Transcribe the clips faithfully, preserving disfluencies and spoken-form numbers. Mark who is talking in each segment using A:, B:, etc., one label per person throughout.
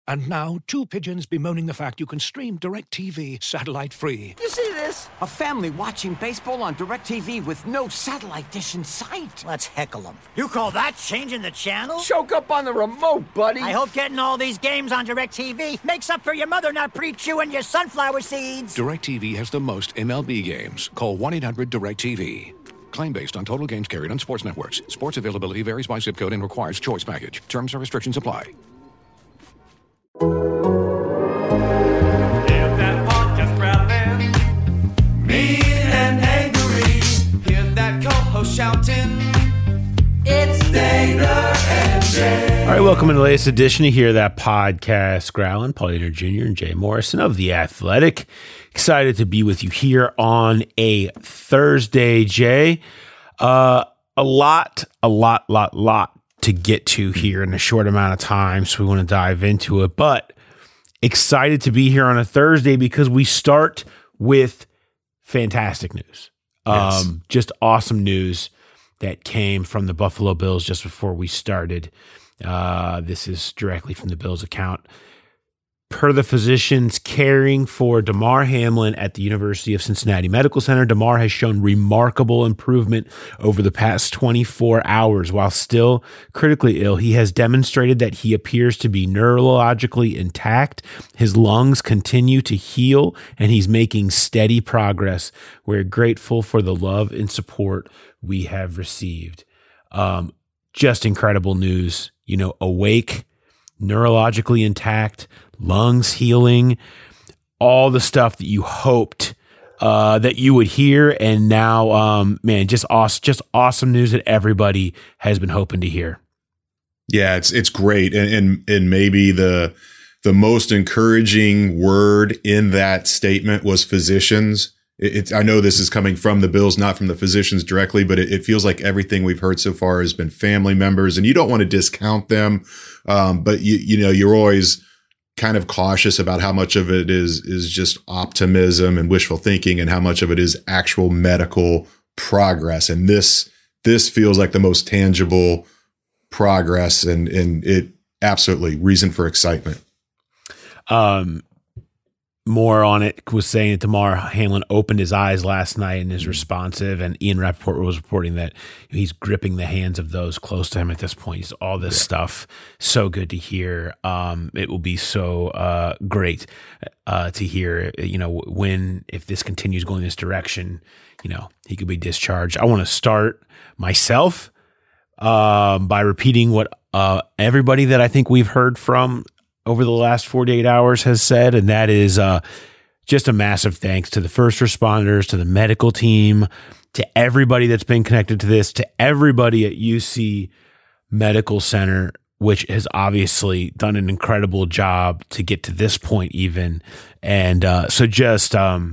A: And now, two pigeons bemoaning the fact you can stream DirecTV satellite-free.
B: You see this? A family watching baseball on DirecTV with no satellite dish in sight.
C: Let's heckle them. You call that changing the channel?
B: Choke up on the remote, buddy.
C: I hope getting all these games on DirecTV makes up for your mother not pre-chewing your sunflower seeds.
A: DirecTV has the most M L B games. Call one eight hundred direct T V. Claim based on total games carried on sports networks. Sports availability varies by zip code and requires choice package. Terms and restrictions apply.
D: Hear that podcast growling, mean and angry. Hear that co-host shouting, it's Dana and Jay.
E: All right, welcome to the latest edition of Hear That Podcast Growling. Paul Dehner Junior and Jay Morrison of The Athletic. Excited to be with you here on a Thursday, Jay. Uh, a lot, a lot, lot, lot to get to here in a short amount of time, so we want to dive into it. But excited to be here on a Thursday because we start with fantastic news.
F: Yes.
E: Um, just awesome news that came from the Buffalo Bills just before we started. Uh, this is directly from the Bills account. Per the physicians caring for Damar Hamlin at the University of Cincinnati Medical Center, Damar has shown remarkable improvement over the past twenty-four hours. While still critically ill, he has demonstrated that he appears to be neurologically intact. His lungs continue to heal, and he's making steady progress. We're grateful for the love and support we have received. Um, just incredible news. You know, awake, neurologically intact, lungs healing, all the stuff that you hoped uh, that you would hear. And now, um, man, just awesome, just awesome news that everybody has been hoping to hear.
F: Yeah, it's it's great. And and, and maybe the the most encouraging word in that statement was physicians. It, it, I know this is coming from the Bills, not from the physicians directly, but it, it feels like everything we've heard so far has been family members, and you don't want to discount them. Um, but you you know, you're always kind of cautious about how much of it is is just optimism and wishful thinking and how much of it is actual medical progress. And this this feels like the most tangible progress, and and it absolutely reason for excitement.
E: Um, more on it was saying that Damar Hamlin opened his eyes last night and is responsive, and Ian Rappaport was reporting that he's gripping the hands of those close to him at this point. He's all this yeah. stuff. So good to hear. Um, it will be so uh, great uh, to hear, you know, when, if this continues going this direction, you know, he could be discharged. I want to start myself um, by repeating what uh, everybody that I think we've heard from over the last forty-eight hours has said, and that is uh, just a massive thanks to the first responders, to the medical team, to everybody that's been connected to this, to everybody at U C Medical Center, which has obviously done an incredible job to get to this point even. And uh, so just, um,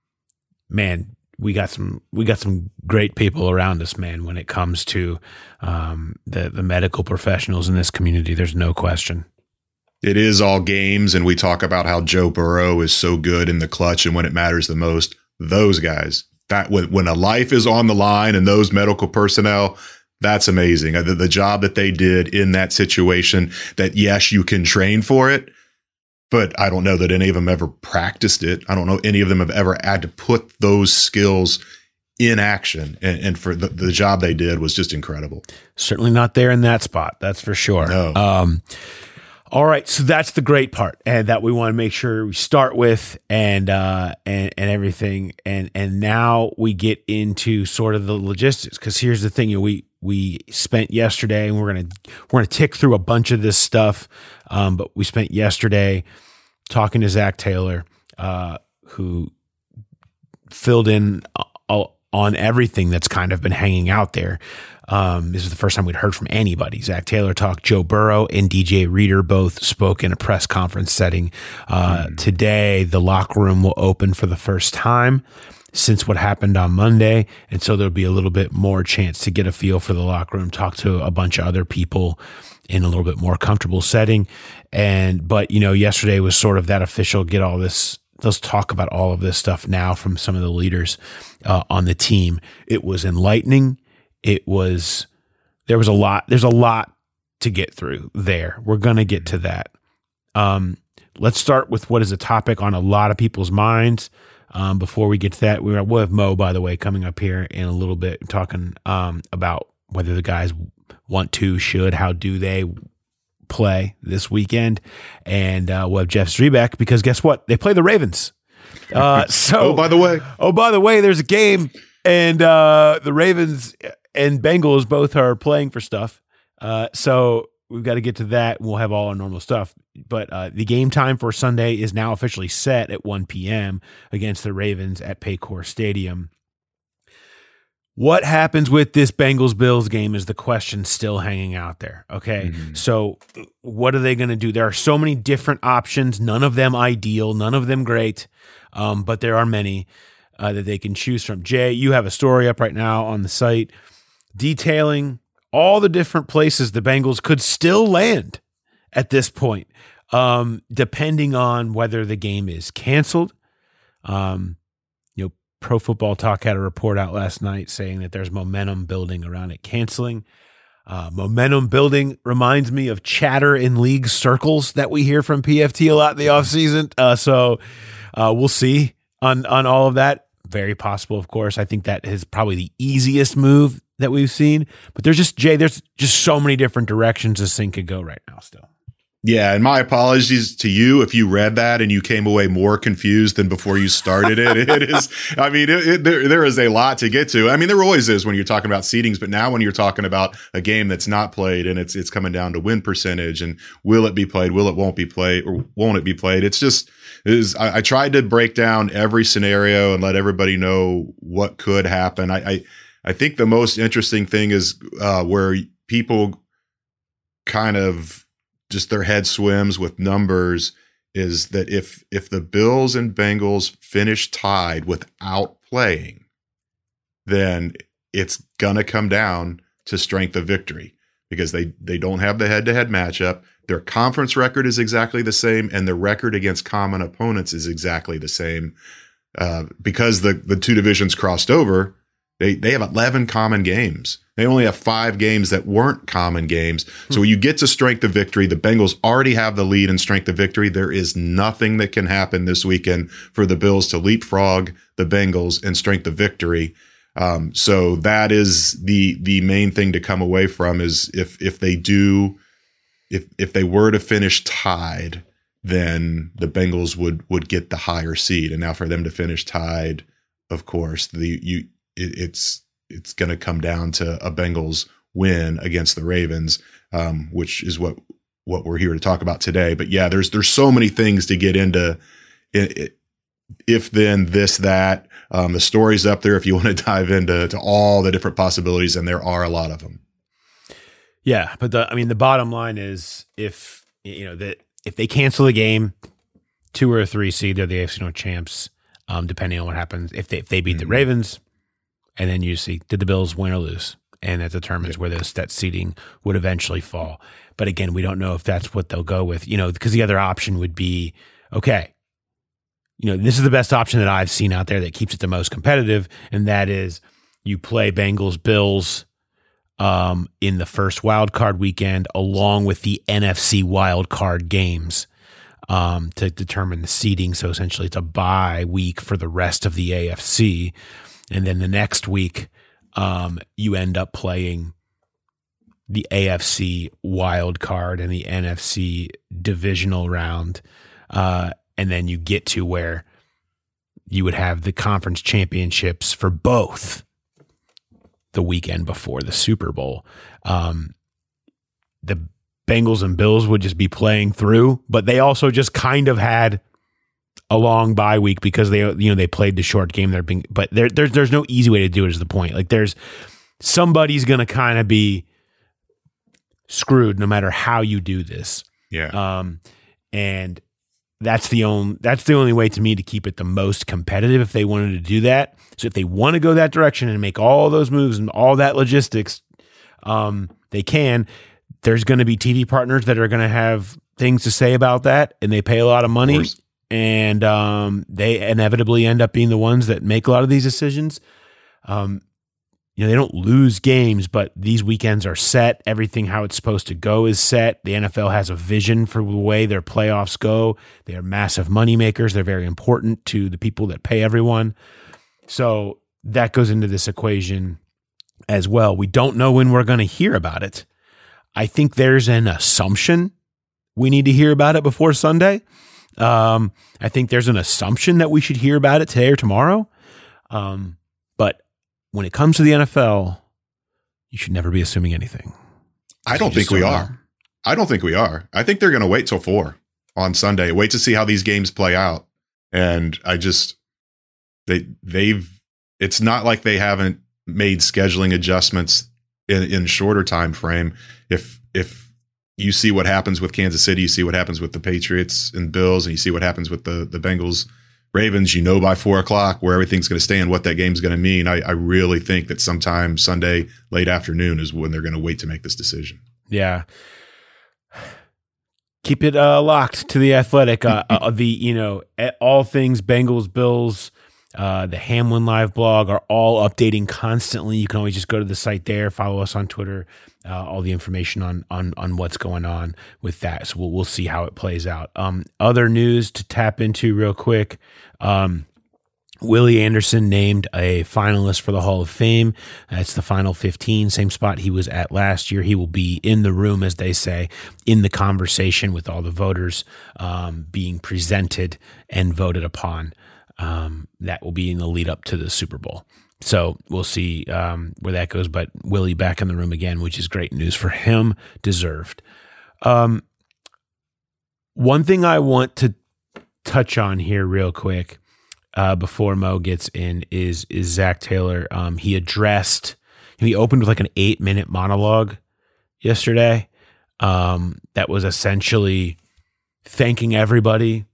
E: man, we got some we got some great people around us, man, when it comes to um, the, the medical professionals in this community. There's no question.
F: It is all games, and we talk about how Joe Burrow is so good in the clutch and when it matters the most. Those guys, that when, when a life is on the line and those medical personnel, that's amazing. The, the job that they did in that situation, that yes, you can train for it, but I don't know that any of them ever practiced it. I don't know any of them have ever had to put those skills in action. And, and for the, the job they did was just incredible.
E: Certainly not there in that spot. That's for sure.
F: No.
E: Um, All right, so that's the great part, and that we want to make sure we start with, and uh, and and everything, and and now we get into sort of the logistics. Because here's the thing: you know, we we spent yesterday, and we're gonna we're gonna tick through a bunch of this stuff, um, but we spent yesterday talking to Zac Taylor, uh, who filled in on everything that's kind of been hanging out there. Um, this is the first time we'd heard from anybody. Zac Taylor talked. Joe Burrow and D J Reader both spoke in a press conference setting. Uh, mm. Today, the locker room will open for the first time since what happened on Monday. And so there'll be a little bit more chance to get a feel for the locker room, talk to a bunch of other people in a little bit more comfortable setting. And, but, you know, yesterday was sort of that official get all this, let's talk about all of this stuff now from some of the leaders uh, on the team. It was enlightening. It was, there was a lot, there's a lot to get through there. We're going to get to that. Um, let's start with what is a topic on a lot of people's minds. Um, before we get to that, we'll have Mo, by the way, coming up here in a little bit, talking um, about whether the guys want to, should, how do they play this weekend. And uh, we'll have Jeff Zrebeck, because guess what? They play the Ravens. Uh, so,
F: oh, by the way,
E: oh, by the way, there's a game, and uh, the Ravens and Bengals both are playing for stuff. Uh, so we've got to get to that. We'll have all our normal stuff. But uh, the game time for Sunday is now officially set at one p.m. against the Ravens at Paycor Stadium. What happens with this Bengals-Bills game is the question still hanging out there, okay? Mm-hmm. So what are they going to do? There are so many different options, none of them ideal, none of them great, um, but there are many uh, that they can choose from. Jay, you have a story up right now on the site detailing all the different places the Bengals could still land at this point, um, depending on whether the game is canceled. Um, you know, Pro Football Talk had a report out last night saying that there's momentum building around it canceling. Uh, momentum building reminds me of chatter in league circles that we hear from P F T a lot in the offseason. Uh, so uh, we'll see on, on all of that. Very possible, of course. I think that is probably the easiest move that we've seen. But there's just, Jay, there's just so many different directions this thing could go right now still.
F: Yeah, and my apologies to you if you read that and you came away more confused than before you started it. It is, I mean, it, it, there there is a lot to get to. I mean, there always is when you're talking about seedings, but now when you're talking about a game that's not played and it's it's coming down to win percentage and will it be played, will it won't be played, or won't it be played? It's just, it is, I, I tried to break down every scenario and let everybody know what could happen. I I, I think the most interesting thing is uh, where people kind of just their head swims with numbers is that if if the Bills and Bengals finish tied without playing, then it's gonna come down to strength of victory because they they don't have the head-to-head matchup. Their conference record is exactly the same, and the record against common opponents is exactly the same. Uh, because the the two divisions crossed over, they they have eleven common games. They only have five games that weren't common games. So when you get to strength of victory, the Bengals already have the lead in strength of victory. There is nothing that can happen this weekend for the Bills to leapfrog the Bengals in strength of victory. Um, so that is the the main thing to come away from is if if they do, if if they were to finish tied, then the Bengals would would get the higher seed. And now for them to finish tied, of course, the you it, it's it's going to come down to a Bengals win against the Ravens, um, which is what, what we're here to talk about today. But yeah, there's, there's so many things to get into. It, if then this, that, um, the story's up there if you want to dive into to all the different possibilities, and there are a lot of them.
E: Yeah. But the, I mean, the bottom line is if, you know, that if they cancel the game, two or three seed, they're the A F C North champs, um, depending on what happens. If they, if they beat mm-hmm. the Ravens, and then you see, did the Bills win or lose? And that determines where this, that seeding would eventually fall. But again, we don't know if that's what they'll go with, you know, because the other option would be, okay, you know, this is the best option that I've seen out there that keeps it the most competitive. And that is you play Bengals, Bills um, in the first wild card weekend, along with the N F C wild card games um, to determine the seeding. So essentially it's a bye week for the rest of the A F C. And then the next week, um, you end up playing the A F C wild card and the N F C divisional round. Uh, and then you get to where you would have the conference championships for both the weekend before the Super Bowl. Um, the Bengals and Bills would just be playing through, but they also just kind of had a long bye week because they, you know, they played the short game. They're being, but there, there's, there's no easy way to do it is the point. Like there's somebody's going to kind of be screwed no matter how you do this.
F: Yeah.
E: Um, and that's the only, that's the only way to me to keep it the most competitive if they wanted to do that. So if they want to go that direction and make all those moves and all that logistics, um, they can. There's going to be T V partners that are going to have things to say about that, and they pay a lot of money. Of And um, they inevitably end up being the ones that make a lot of these decisions. Um, you know, they don't lose games, but these weekends are set. Everything how it's supposed to go is set. The N F L has a vision for the way their playoffs go. They are massive money makers. They're very important to the people that pay everyone. So that goes into this equation as well. We don't know when we're going to hear about it. I think there's an assumption we need to hear about it before Sunday. Um, I think there's an assumption that we should hear about it today or tomorrow. Um, but when it comes to the N F L, you should never be assuming anything.
F: I don't think we are. I don't think we are. I think they're going to wait till four on Sunday. Wait to see how these games play out. And I just, they, they've, it's not like they haven't made scheduling adjustments in, in shorter time frame. If, if you see what happens with Kansas City, you see what happens with the Patriots and Bills, and you see what happens with the, the Bengals, Ravens, you know, by four o'clock where everything's going to stand, what that game's going to mean. I, I really think that sometime Sunday, late afternoon is when they're going to wait to make this decision.
E: Yeah. Keep it uh, locked to the Athletic. Uh, uh, the, you know, all things Bengals, Bills, uh, the Hamlin Live blog are all updating constantly. You can always just go to the site there, follow us on Twitter, uh, all the information on, on, on what's going on with that. So we'll, we'll see how it plays out. Um, other news to tap into real quick. Um, Willie Anderson named a finalist for the Hall of Fame. That's the final fifteen, same spot he was at last year. He will be in the room, as they say, in the conversation with all the voters, um, being presented and voted upon. Um, that will be in the lead up to the Super Bowl. So we'll see um, where that goes. But Willie back in the room again, which is great news for him. Deserved. Um, one thing I want to touch on here real quick uh, before Mo gets in is is Zach Taylor. Um, he addressed, he opened with like an eight minute monologue yesterday um, that was essentially thanking everybody.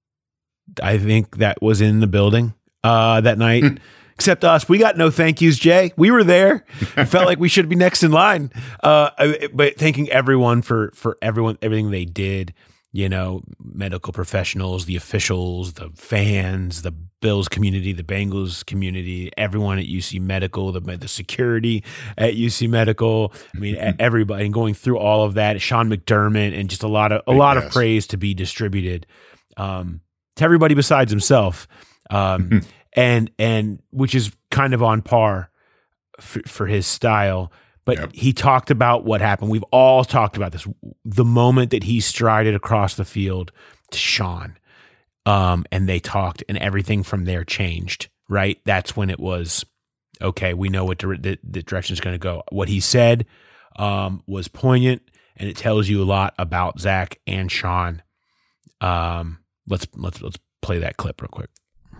E: I think that was in the building uh, that night, except us. We got no thank yous, Jay. We were there. It felt like we should be next in line. Uh, but thanking everyone for for everyone, everything they did. You know, medical professionals, the officials, the fans, the Bills community, the Bengals community, everyone at U C Medical, the the security at U C Medical. I mean, everybody, and going through all of that. Sean McDermott, and just a lot of a lot yes. of praise to be distributed um, to everybody besides himself, um, and and which is kind of on par for, for his style. But yep. he talked about what happened. We've all talked about this. The moment that he strided across the field to Sean, um, and they talked, and everything from there changed, right? That's when it was, okay, we know what dire- the, the direction is going to go. What he said um, was poignant, and it tells you a lot about Zach and Sean. Um, let's let's let's play that clip real quick.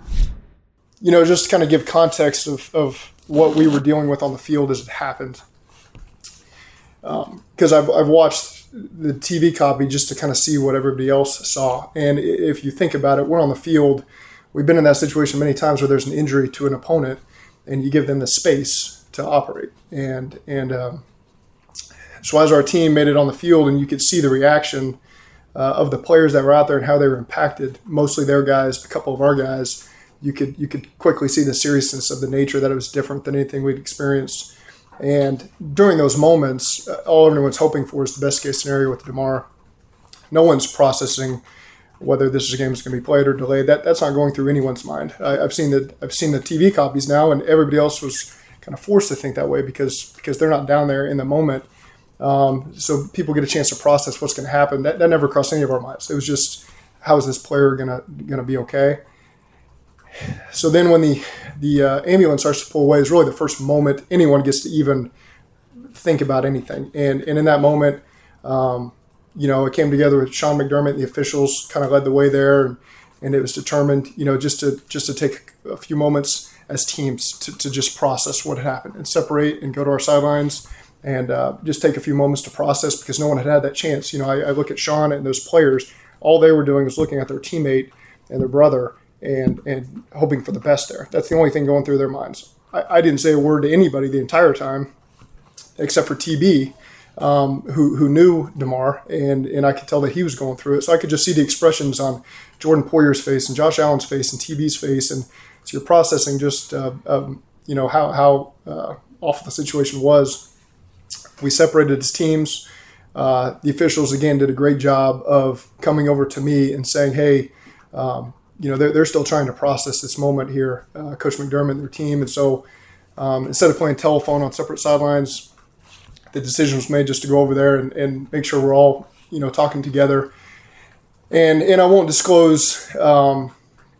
G: You know, just to kind of give context of, of what we were dealing with on the field as it happened. Because um, I've, I've watched the T V copy just to kind of see what everybody else saw. And if you think about it, we're on the field. We've been in that situation many times where there's an injury to an opponent and you give them the space to operate. And and um, so as our team made it on the field, and you could see the reaction uh, of the players that were out there and how they were impacted, mostly their guys, a couple of our guys, you could you could quickly see the seriousness of the nature, that it was different than anything we'd experienced. And during those moments, all everyone's hoping for is the best case scenario with Damar. No one's processing whether this game is going to be played or delayed. That that's not going through anyone's mind. I, I've seen the I've seen the T V copies now, and everybody else was kind of forced to think that way because because they're not down there in the moment. Um, so people get a chance to process what's going to happen. That that never crossed any of our minds. It was just, how is this player gonna gonna be okay? So then when the the uh, ambulance starts to pull away is really the first moment anyone gets to even think about anything. And and in that moment, um, you know, it came together with Sean McDermott, the officials kind of led the way there, and, and it was determined, you know, just to just to take a few moments as teams to, to just process what had happened and separate and go to our sidelines and uh, just take a few moments to process, because no one had had that chance. You know, I, I look at Sean and those players, all they were doing was looking at their teammate and their brother and and hoping for the best there. That's the only thing going through their minds. I, I didn't say a word to anybody the entire time, except for T B, um, who who knew Damar, and and I could tell that he was going through it. So I could just see the expressions on Jordan Poyer's face and Josh Allen's face and T B's face, and so you're processing just uh, um, you know how how uh, awful the situation was. We separated as teams. Uh, the officials, again, did a great job of coming over to me and saying, hey, um, you know, they're, they're still trying to process this moment here, uh, Coach McDermott and their team. And so um, instead of playing telephone on separate sidelines, the decision was made just to go over there and, and make sure we're all, you know, talking together. And and I won't disclose um,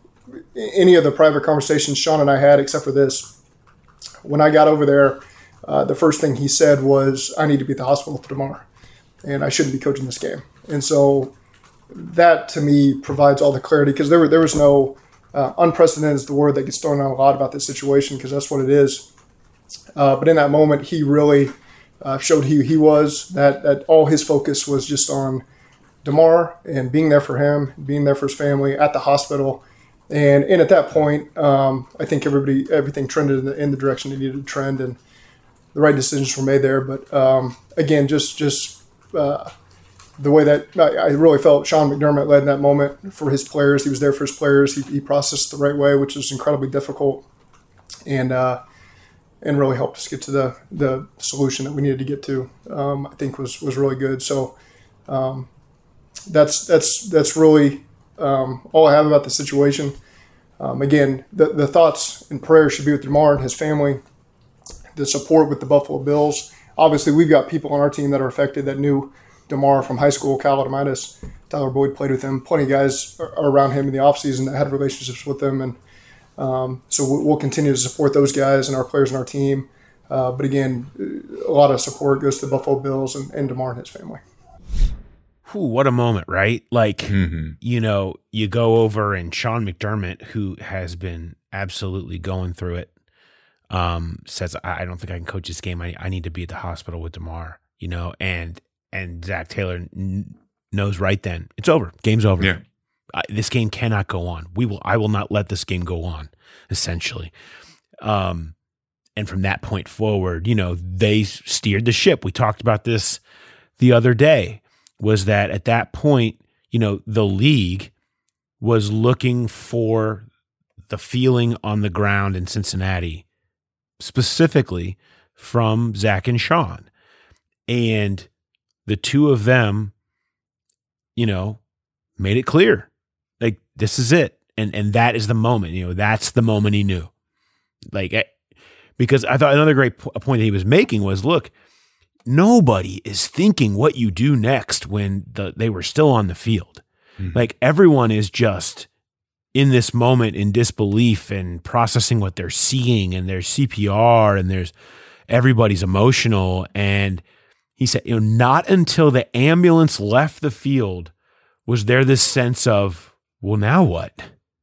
G: any of the private conversations Sean and I had except for this. When I got over there, uh, the first thing he said was, I need to be at the hospital for tomorrow, and I shouldn't be coaching this game. And so that, to me, provides all the clarity, because there, were, there was no uh, unprecedented is the word that gets thrown out a lot about this situation, because that's what it is. Uh, but in that moment, he really uh, showed who he was, that, that all his focus was just on DeMar and being there for him, being there for his family at the hospital. And and at that point, um, I think everybody everything trended in the, in the direction it needed to trend, and the right decisions were made there. But um, again, just just uh, the way that I, I really felt Sean McDermott led in that moment for his players. He was there for his players. He, he processed the right way, which was incredibly difficult, and uh, and really helped us get to the the solution that we needed to get to. Um, I think was was really good. So um, that's that's that's really. Um, all I have about the situation. Um, again, the, the thoughts and prayers should be with DeMar and his family, the support with the Buffalo Bills. Obviously, we've got people on our team that are affected that knew DeMar from high school, Cal Adamitis. Tyler Boyd played with him. Plenty of guys are around him in the offseason that had relationships with him. And um, so we'll continue to support those guys and our players and our team. Uh, but again, a lot of support goes to the Buffalo Bills and, and DeMar and his family.
E: Ooh, what a moment, right? Like,
F: Mm-hmm.
E: you know, you go over and Sean McDermott, who has been absolutely going through it, um, says, I, I don't think I can coach this game. I, I need to be at the hospital with DeMar, you know, and and Zach Taylor n- knows right then, it's over. Game's over.
F: Yeah.
E: I, this game cannot go on. We will. I will not let this game go on, essentially. Um, and from that point forward, you know, they steered the ship. We talked about this the other day. Was that at that point, you know, the league was looking for the feeling on the ground in Cincinnati, specifically from Zach and Sean. And the two of them, you know, made it clear, like, this is it. And and that is the moment, you know, that's the moment he knew. Like, because I thought another great po- point that he was making was, look, nobody is thinking what you do next when the, they were still on the field. Mm-hmm. Like, everyone is just in this moment in disbelief and processing what they're seeing, and there's C P R and there's everybody's emotional. And he said, you know, not until the ambulance left the field was there this sense of, well, now what?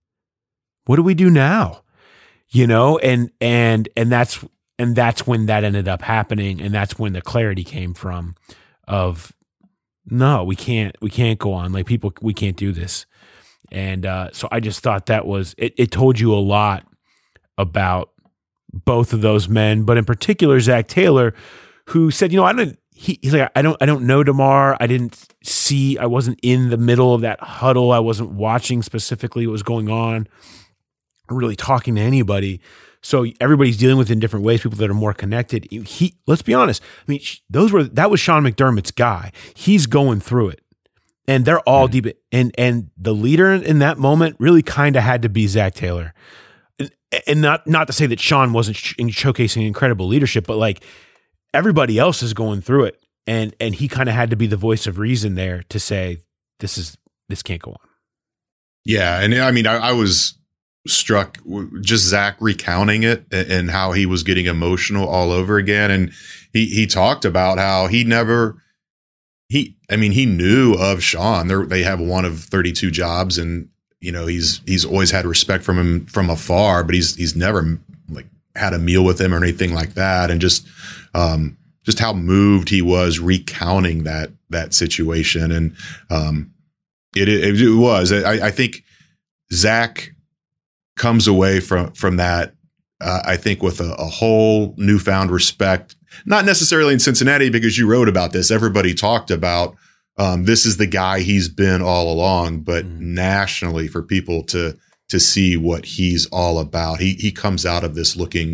E: What do we do now? You know, and, and, and that's, And that's when that ended up happening, and that's when the clarity came from of, no, we can't, we can't go on. Like, people, we can't do this. And uh, so I just thought that was, it, it told you a lot about both of those men, but in particular, Zach Taylor, who said, you know, I don't, he, he's like, I don't, I don't know DeMar. I didn't see, I wasn't in the middle of that huddle. I wasn't watching specifically what was going on, really talking to anybody. So everybody's dealing with it in different ways, people that are more connected. He, let's be honest. I mean, those were, that was Sean McDermott's guy. He's going through it, and they're all mm-hmm. deep. And, and the leader in that moment really kind of had to be Zach Taylor. And, and not, not to say that Sean wasn't sh- showcasing incredible leadership, but like, everybody else is going through it. And, and he kind of had to be the voice of reason there to say, this is, this can't go on.
F: Yeah. And I mean, I, I was struck just Zach recounting it and how he was getting emotional all over again. And he, he talked about how he never, he, I mean, he knew of Sean. They're, they have one of thirty-two jobs, and, you know, he's, he's always had respect from him from afar, but he's, he's never like had a meal with him or anything like that. And just, um, just how moved he was recounting that, that situation. And, um, it, it, it was, I, I think Zach comes away from, from that, uh, I think, with a, a whole newfound respect, not necessarily in Cincinnati, because you wrote about this. Everybody talked about, um, this is the guy he's been all along, but mm. nationally, for people to, to see what he's all about. He, he comes out of this looking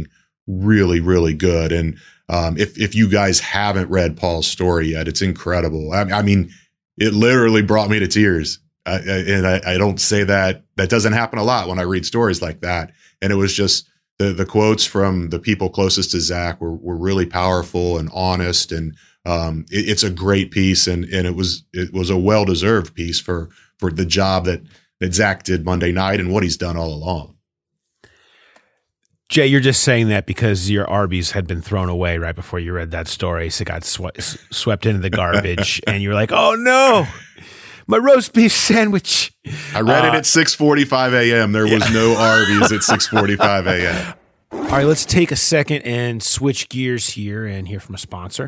F: really, really good. And um, if if you guys haven't read Paul's story yet, it's incredible. I, I mean, it literally brought me to tears. I, I, and I, I don't say that that doesn't happen a lot when I read stories like that. And it was just the the quotes from the people closest to Zach were were really powerful and honest. And um, it, it's a great piece, and and it was it was a well deserved piece for for the job that that Zach did Monday night and what he's done all along.
E: Jay, you're just saying that because your Arby's had been thrown away right before you read that story, so it got sw- swept into the garbage, and you were like, "Oh no, my roast beef sandwich!"
F: I read
E: uh,
F: it at six forty-five a.m. There was yeah. no Arby's at six forty-five a.m.
E: All right, let's take a second and switch gears here and hear from a sponsor.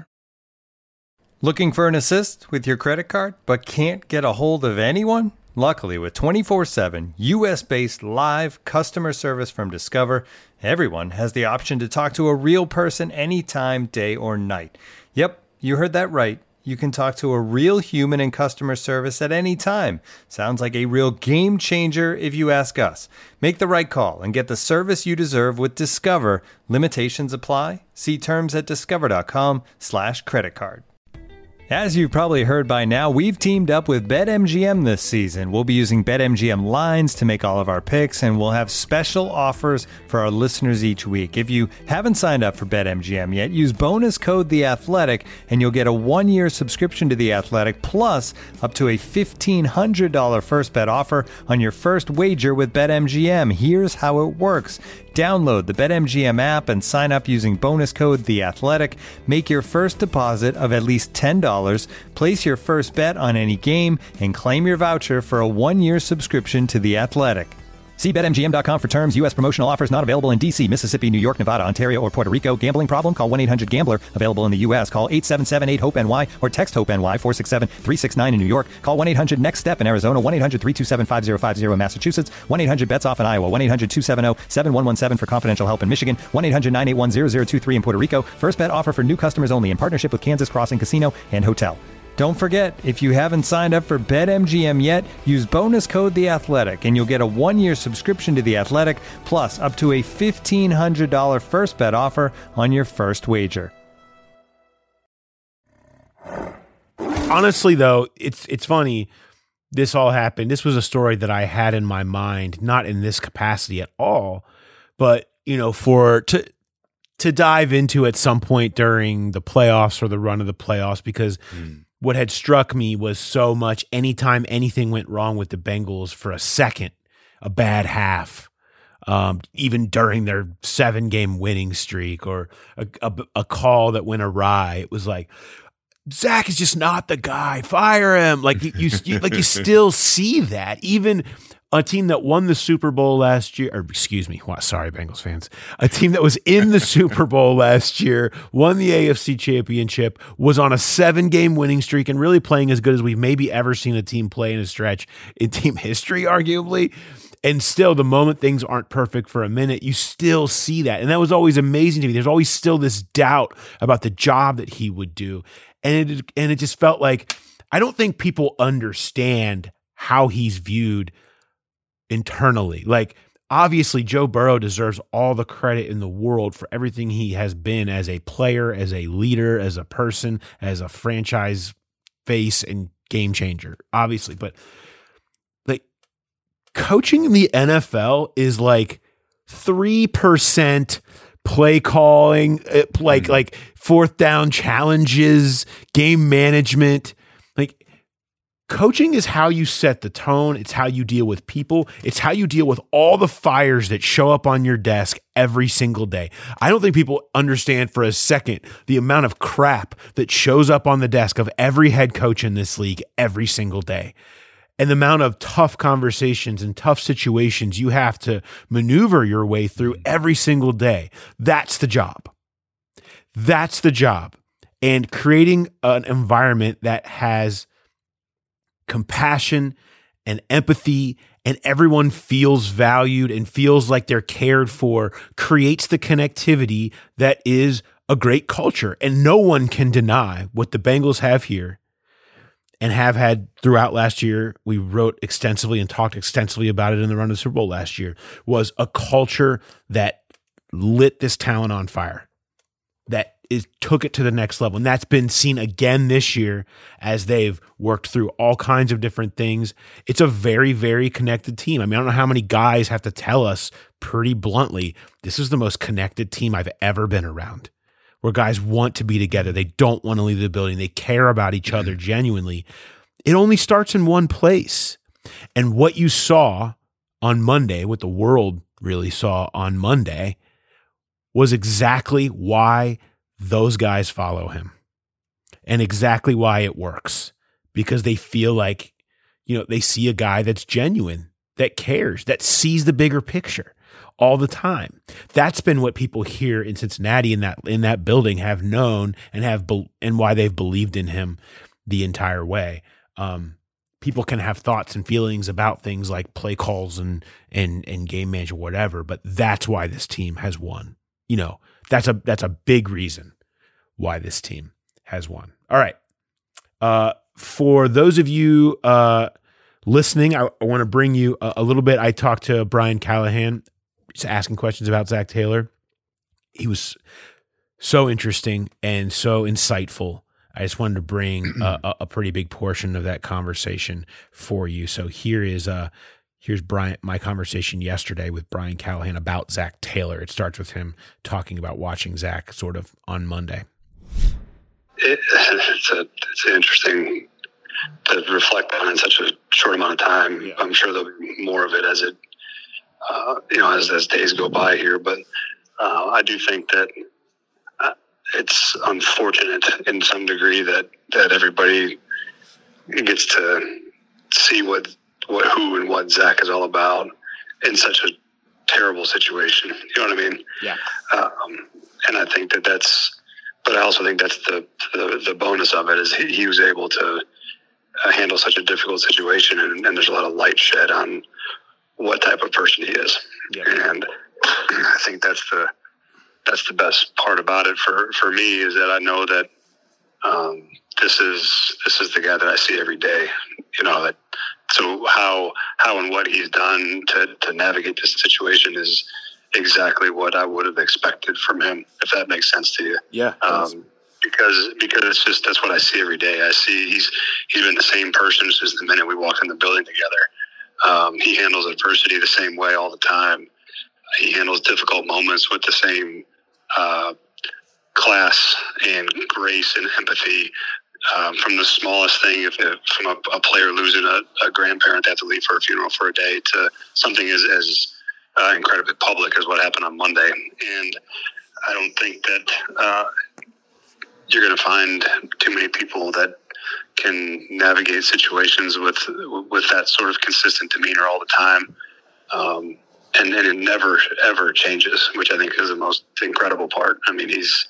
H: Looking for an assist with your credit card, but can't get a hold of anyone? Luckily, with twenty-four seven U S-based live customer service from Discover, everyone has the option to talk to a real person anytime, day or night. Yep, you heard that right. You can talk to a real human in customer service at any time. Sounds like a real game changer if you ask us. Make the right call and get the service you deserve with Discover. Limitations apply. See terms at discover.com slash credit card. As you've probably heard by now, we've teamed up with BetMGM this season. We'll be using BetMGM lines to make all of our picks, and we'll have special offers for our listeners each week. If you haven't signed up for BetMGM yet, use bonus code The Athletic, and you'll get a one-year subscription to The Athletic, plus up to a fifteen hundred dollars first bet offer on your first wager with BetMGM. Here's how it works. Download the BetMGM app and sign up using bonus code The Athletic. Make your first deposit of at least ten dollars, place your first bet on any game, and claim your voucher for a one-year subscription to The Athletic. See Bet M G M dot com for terms. U S promotional offers not available in D C, Mississippi, New York, Nevada, Ontario, or Puerto Rico. Gambling problem? Call one eight hundred gambler. Available in the U S. Call eight seven seven eight hope N Y or text HOPE-NY four six seven three six nine in New York. Call one eight hundred next step in Arizona. one eight hundred three two seven five zero five zero in Massachusetts. one eight hundred bets off in Iowa. one eight hundred two seven zero seven one one seven for confidential help in Michigan. one eight hundred nine eight one zero zero two three in Puerto Rico. First bet offer for new customers only in partnership with Kansas Crossing Casino and Hotel. Don't forget, if you haven't signed up for BetMGM yet, use bonus code The Athletic, and you'll get a one-year subscription to The Athletic, plus up to a fifteen hundred dollars first bet offer on your first wager.
E: Honestly, though, it's it's funny. This all happened. This was a story that I had in my mind, not in this capacity at all, but you know, for to to dive into at some point during the playoffs or the run of the playoffs, because. Mm. What had struck me was so much anytime anything went wrong with the Bengals for a second, a bad half, um, even during their seven game winning streak or a, a, a call that went awry, it was like, Zach is just not the guy, fire him. Like you, you, you like you still see that even a team that won the Super Bowl last year, or excuse me, well, sorry, Bengals fans, a team that was in the Super Bowl last year, won the A F C Championship, was on a seven-game winning streak, and really playing as good as we've maybe ever seen a team play in a stretch in team history, arguably. And still, the moment things aren't perfect for a minute, you still see that. And that was always amazing to me. There's always still this doubt about the job that he would do. And it, and it just felt like, I don't think people understand how he's viewed internally. Like, obviously Joe Burrow deserves all the credit in the world for everything he has been as a player, as a leader, as a person, as a franchise face and game changer, obviously. But like, coaching in the N F L is like three percent play calling, like, mm-hmm. like fourth down challenges, game management. Like, coaching is how you set the tone. It's how you deal with people. It's how you deal with all the fires that show up on your desk every single day. I don't think people understand for a second the amount of crap that shows up on the desk of every head coach in this league every single day. And the amount of tough conversations and tough situations you have to maneuver your way through every single day. That's the job. That's the job. And creating an environment that has compassion and empathy and everyone feels valued and feels like they're cared for creates the connectivity that is a great culture. And no one can deny what the Bengals have here and have had throughout last year. We wrote extensively and talked extensively about it in the run of the Super Bowl last year, was a culture that lit this talent on fire, that is took it to the next level. And that's been seen again this year as they've worked through all kinds of different things. It's a very, very connected team. I mean, I don't know how many guys have to tell us pretty bluntly, this is the most connected team I've ever been around, where guys want to be together. They don't want to leave the building. They care about each other genuinely. It only starts in one place. And what you saw on Monday, what the world really saw on Monday, was exactly why those guys follow him and exactly why it works, because they feel like, you know, they see a guy that's genuine, that cares, that sees the bigger picture all the time. That's been what people here in Cincinnati in that in that building have known and have be, and why they've believed in him the entire way. Um, people can have thoughts and feelings about things like play calls and and and game manager, whatever, but that's why this team has won. You know, that's a that's a big reason why this team has won. All right. Uh, for those of you uh, listening, I, I want to bring you a, a little bit. I talked to Brian Callahan, just asking questions about Zach Taylor. He was so interesting and so insightful. I just wanted to bring a, a pretty big portion of that conversation for you. So here is uh, here's Brian, my conversation yesterday with Brian Callahan about Zach Taylor. It starts with him talking about watching Zach sort of on Monday.
I: It, it's a it's interesting to reflect on in such a short amount of time. Yeah. I'm sure there'll be more of it as it uh, you know as as days go by here. But uh, I do think that uh, it's unfortunate in some degree that that everybody gets to see what what who and what Zach is all about in such a terrible situation. You know what I mean? Yeah. Um, and I think that that's. But I also think that's the the, the bonus of it is he, he was able to uh, handle such a difficult situation, and, and there's a lot of light shed on what type of person he is. Yeah. And I think that's the that's the best part about it for, for me is that I know that um, this is this is the guy that I see every day. You know that. So how how and what he's done to to navigate this situation is exactly what I would have expected from him, if that makes sense to you.
E: Yeah.
I: Um, because because it's just that's what I see every day. I see he's he's been the same person since the minute we walked in the building together. Um, he handles adversity the same way all the time. He handles difficult moments with the same uh, class and grace and empathy. Um, from the smallest thing, if, if from a, a player losing a, a grandparent they have to leave for a funeral for a day, to something as as Uh, incredibly public as what happened on Monday. And I don't think that uh, you're going to find too many people that can navigate situations with with that sort of consistent demeanor all the time. Um, and, and it never, ever changes, which I think is the most incredible part. I mean, he's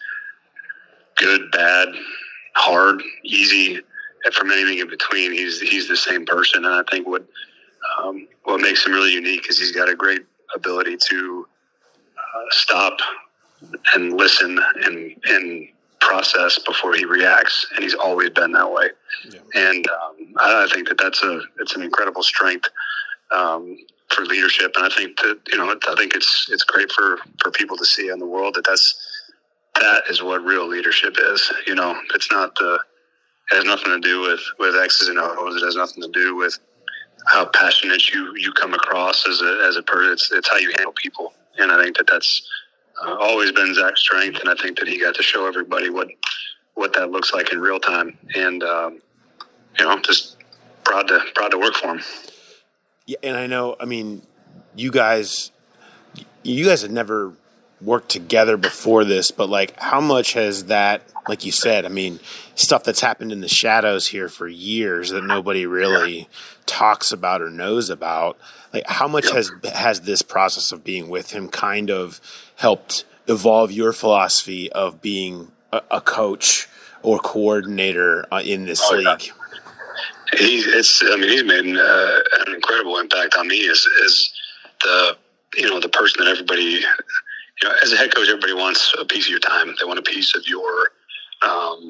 I: good, bad, hard, easy, and from anything in between, he's he's the same person. And I think what um, what makes him really unique is he's got a great ability to uh, stop and listen and and process before he reacts, and he's always been that way. Yeah. And um, I, I think that that's a it's an incredible strength um, for leadership, and I think that you know I think it's it's great for, for people to see in the world that that's that is what real leadership is. You know, it's not the it has nothing to do with with X's and O's. It has nothing to do with how passionate you, you come across as a as a person. It's, it's how you handle people. And I think that that's uh, always been Zach's strength. And I think that he got to show everybody what what that looks like in real time. And, um, you know, just proud to, proud to work for him.
E: Yeah, and I know, I mean, you guys, you guys had never worked together before this, but, like, how much has that, like you said, I mean, stuff that's happened in the shadows here for years that nobody really talks about or knows about, like, how much has has this process of being with him kind of helped evolve your philosophy of being a, a coach or coordinator uh, in this oh, league? Yeah.
I: He's, it's, I mean, he's made uh, an incredible impact on me as, as the, you know, the person that everybody, you know, as a head coach, everybody wants a piece of your time. They want a piece of your, um,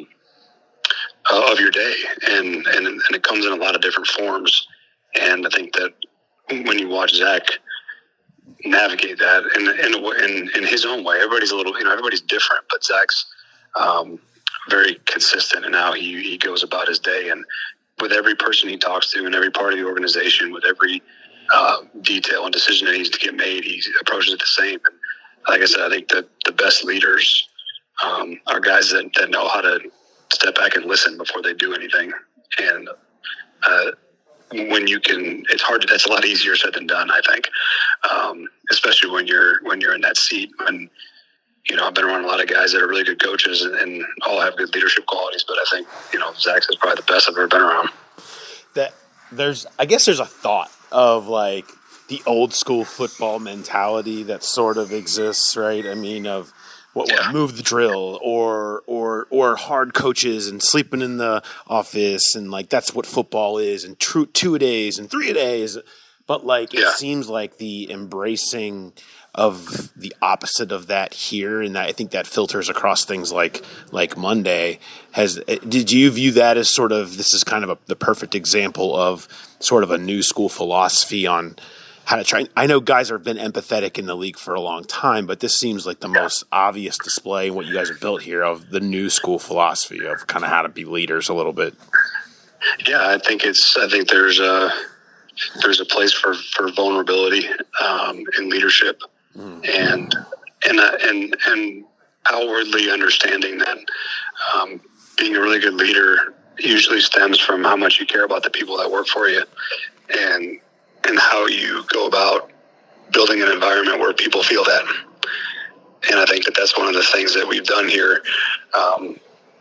I: uh, of your day. And, and, and it comes in a lot of different forms. And I think that when you watch Zach navigate that in in, in in his own way. Everybody's a little, you know, everybody's different, but Zach's um, very consistent in how he, he goes about his day. And with every person he talks to, and every part of the organization, with every uh, detail and decision that needs to get made, he approaches it the same. And like I said, I think that the best leaders um, are guys that, that know how to step back and listen before they do anything. And uh, when you can, it's hard to, that's a lot easier said than done, I think. Um, especially when you're, when you're in that seat. When, you know, I've been around a lot of guys that are really good coaches and, and all have good leadership qualities, but I think, you know, Zach's is probably the best I've ever been around.
E: That there's, I guess there's a thought of like the old school football mentality that sort of exists, right? I mean, of what
I: Yeah.
E: would move the drill, or or or hard coaches and sleeping in the office, and like that's what football is, and true two a days and three a days. But like it
I: Yeah.
E: seems like the embracing of the opposite of that here, and that I think that filters across things like like Monday. Has did you view that as sort of, this is kind of a, the perfect example of sort of a new school philosophy on how to try? I know guys have been empathetic in the league for a long time, but this seems like the most obvious display in what you guys have built here of the new school philosophy of kind of how to be leaders a little bit.
I: Yeah, I think it's. I think there's a there's a place for for vulnerability um, in leadership, mm. and and uh, and and outwardly understanding that um, being a really good leader usually stems from how much you care about the people that work for you, and and how you go about building an environment where people feel that. And I think that that's one of the things that we've done here um,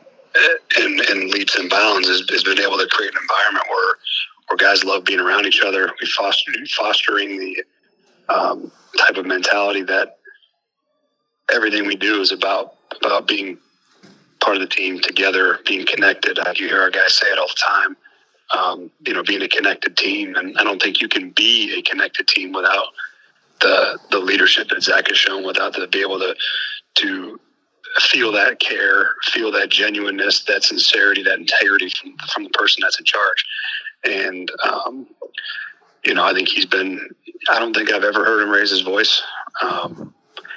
I: in, in leaps and bounds is, is been able to create an environment where, where guys love being around each other. We foster fostering the um, type of mentality that everything we do is about, about being part of the team together, being connected. Uh, you hear our guys say it all the time. Um, you know, being a connected team. And I don't think you can be a connected team without the the leadership that Zach has shown, without to be able to to feel that care, feel that genuineness, that sincerity, that integrity from, from the person that's in charge. And, um, you know, I think he's been, I don't think I've ever heard him raise his voice um,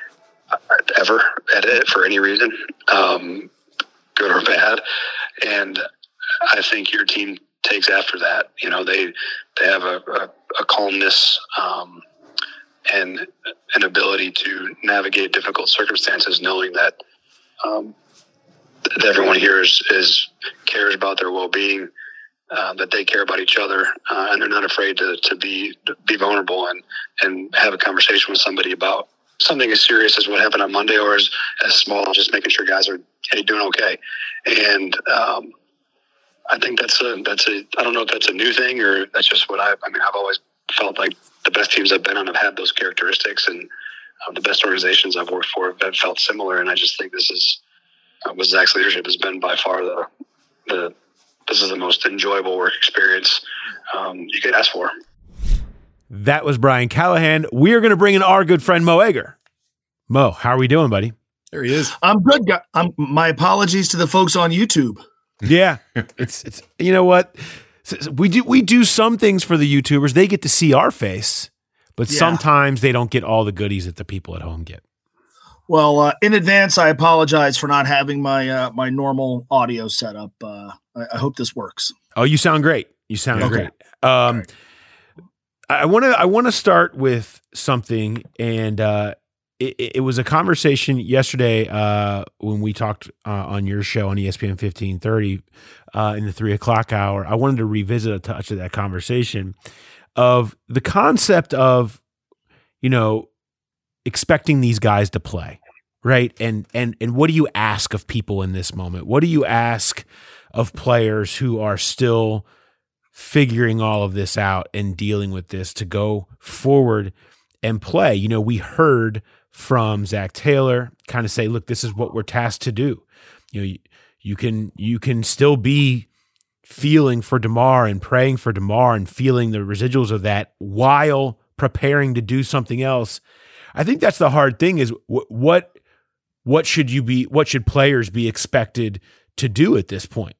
I: ever at it for any reason, um, good or bad. And I think your team takes after that. You know, they they have a, a, a calmness um, and an ability to navigate difficult circumstances, knowing that um, that everyone here is, is cares about their well-being, uh, that they care about each other, uh, and they're not afraid to, to be to be vulnerable and, and have a conversation with somebody about something as serious as what happened on Monday, or as, as small as just making sure guys are, hey, doing okay. And um, I think that's a, that's a, I don't know if that's a new thing or that's just what I, I mean, I've always felt like the best teams I've been on have had those characteristics, and uh, the best organizations I've worked for have felt similar. And I just think this is, uh, with Zach's leadership has been by far the, the, this is the most enjoyable work experience um, you could ask for.
E: That was Brian Callahan. We are going to bring in our good friend Mo Egger. Mo, how are we doing, buddy?
F: There he is.
J: I'm good. guy- I'm, my apologies to the folks on YouTube.
E: Yeah, it's it's you know what, we do we do some things for the YouTubers. They get to see our face, but
J: Yeah.
E: sometimes they don't get all the goodies that the people at home get.
J: Well, uh, in advance, I apologize for not having my uh, my normal audio setup. Uh, I, I hope this works.
E: Oh, you sound great. You sound
J: Okay.
E: great. Um, I want to I want to start with something, and uh, it, it was a conversation yesterday uh, when we talked uh, on your show on E S P N fifteen thirty uh, in the three o'clock hour. I wanted to revisit a touch of that conversation of the concept of, you know, expecting these guys to play, right? And and and what do you ask of people in this moment? What do you ask of players who are still figuring all of this out and dealing with this to go forward and play? You know, we heard from Zach Taylor kind of say, look, this is what we're tasked to do. You know, you, you can you can still be feeling for DeMar and praying for DeMar and feeling the residuals of that while preparing to do something else. I think that's the hard thing is what what what should you be what should players be expected to do at this point?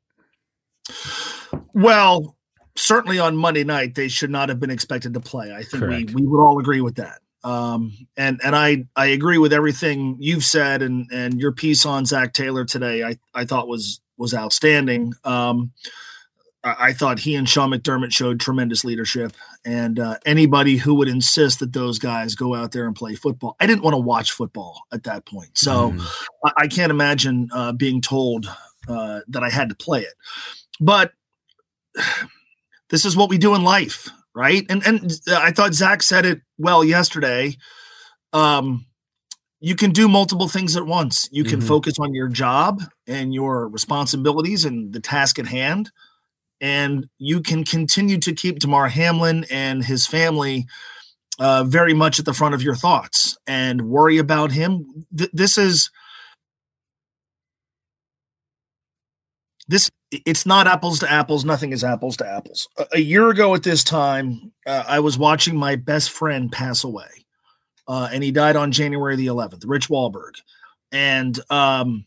J: Well, certainly on Monday night, they should not have been expected to play. I think we,
E: Correct.
J: we would all agree with that. Um, and and I I agree with everything you've said, and and your piece on Zach Taylor today I I thought was was outstanding. Um, I, I thought he and Sean McDermott showed tremendous leadership, and uh, anybody who would insist that those guys go out there and play football, I didn't want to watch football at that point, so mm. I, I can't imagine uh, being told uh, that I had to play it. But this is what we do in life, right? And and I thought Zach said it well yesterday. Um, you can do multiple things at once. You can mm-hmm. focus on your job and your responsibilities and the task at hand, and you can continue to keep Damar Hamlin and his family uh, very much at the front of your thoughts and worry about him. Th- this is this. It's not apples to apples. Nothing is apples to apples. A, a year ago at this time, uh, I was watching my best friend pass away, uh, and he died on January the eleventh, Rich Wahlberg. And um,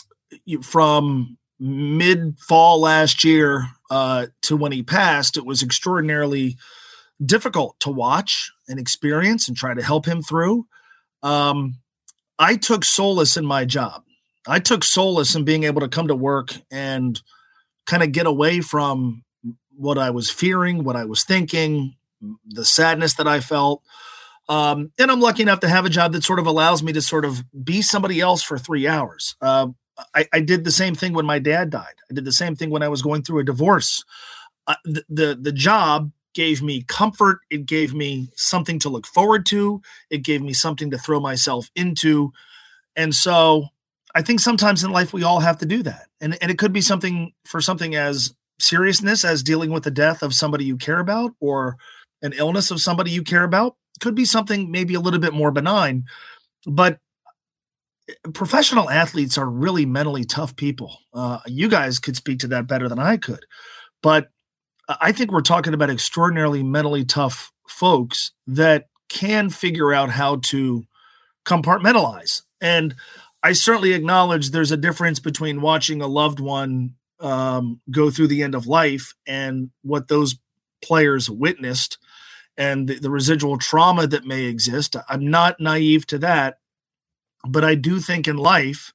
J: from mid-fall last year uh, to when he passed, it was extraordinarily difficult to watch and experience and try to help him through. Um, I took solace in my job. I took solace in being able to come to work and kind of get away from what I was fearing, what I was thinking, the sadness that I felt. Um, and I'm lucky enough to have a job that sort of allows me to sort of be somebody else for three hours. Uh, I, I did the same thing when my dad died. I did the same thing when I was going through a divorce. Uh, the, the, the job gave me comfort. It gave me something to look forward to. It gave me something to throw myself into. And so I think sometimes in life we all have to do that. And, and it could be something for something as seriousness as dealing with the death of somebody you care about or an illness of somebody you care about. It could be something maybe a little bit more benign. But professional athletes are really mentally tough people. Uh, you guys could speak to that better than I could. But I think we're talking about extraordinarily mentally tough folks that can figure out how to compartmentalize. And I certainly acknowledge there's a difference between watching a loved one um, go through the end of life and what those players witnessed and the, the residual trauma that may exist. I'm not naive to that, but I do think in life,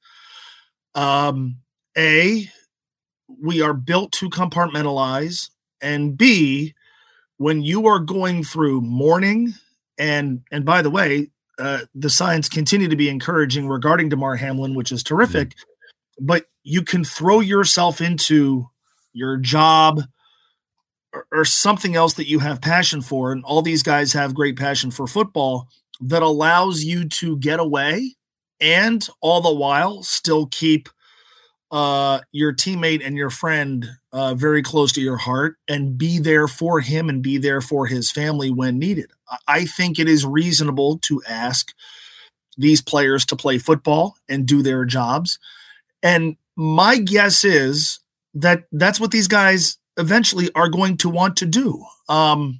J: um, A, we are built to compartmentalize, and B, when you are going through mourning, and and by the way, Uh, the signs continue to be encouraging regarding Damar Hamlin, which is terrific, mm-hmm. but you can throw yourself into your job or, or something else that you have passion for. And all these guys have great passion for football that allows you to get away and all the while still keep uh, your teammate and your friend uh, very close to your heart and be there for him and be there for his family when needed. I think it is reasonable to ask these players to play football and do their jobs. And my guess is that that's what these guys eventually are going to want to do. Um,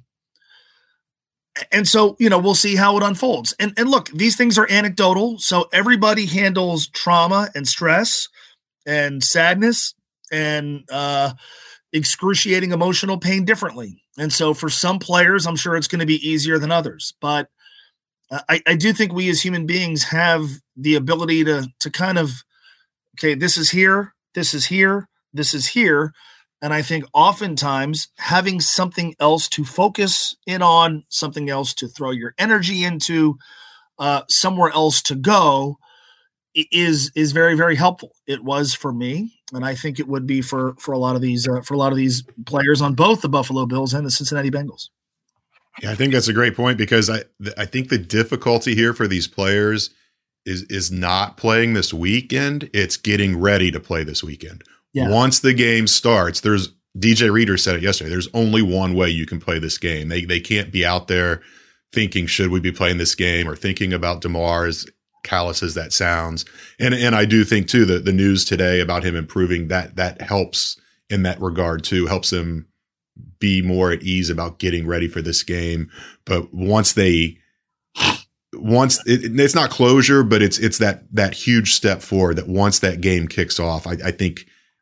J: and so, you know, we'll see how it unfolds. And, and look, these things are anecdotal. So everybody handles trauma and stress and sadness and uh, excruciating emotional pain differently. And so for some players, I'm sure it's going to be easier than others. But I, I do think we as human beings have the ability to to kind of, okay, this is here, this is here, this is here. And I think oftentimes having something else to focus in on, something else to throw your energy into, uh, somewhere else to go is is very, very helpful. It was for me, and I think it would be for for a lot of these uh, for a lot of these players on both the Buffalo Bills and the Cincinnati Bengals.
F: Yeah, I think that's a great point because I I think the difficulty here for these players is is not playing this weekend. It's getting ready to play this weekend. Yeah. Once the game starts, there's D J Reader said it yesterday. There's only one way you can play this game. They they can't be out there thinking, should we be playing this game, or thinking about Damar, as callous as that sounds. And and I do think too that the news today about him improving, that that helps in that regard too, helps him be more at ease about getting ready for this game. But once they once it, it's not closure, but it's it's that that huge step forward that once that game kicks off, I, I think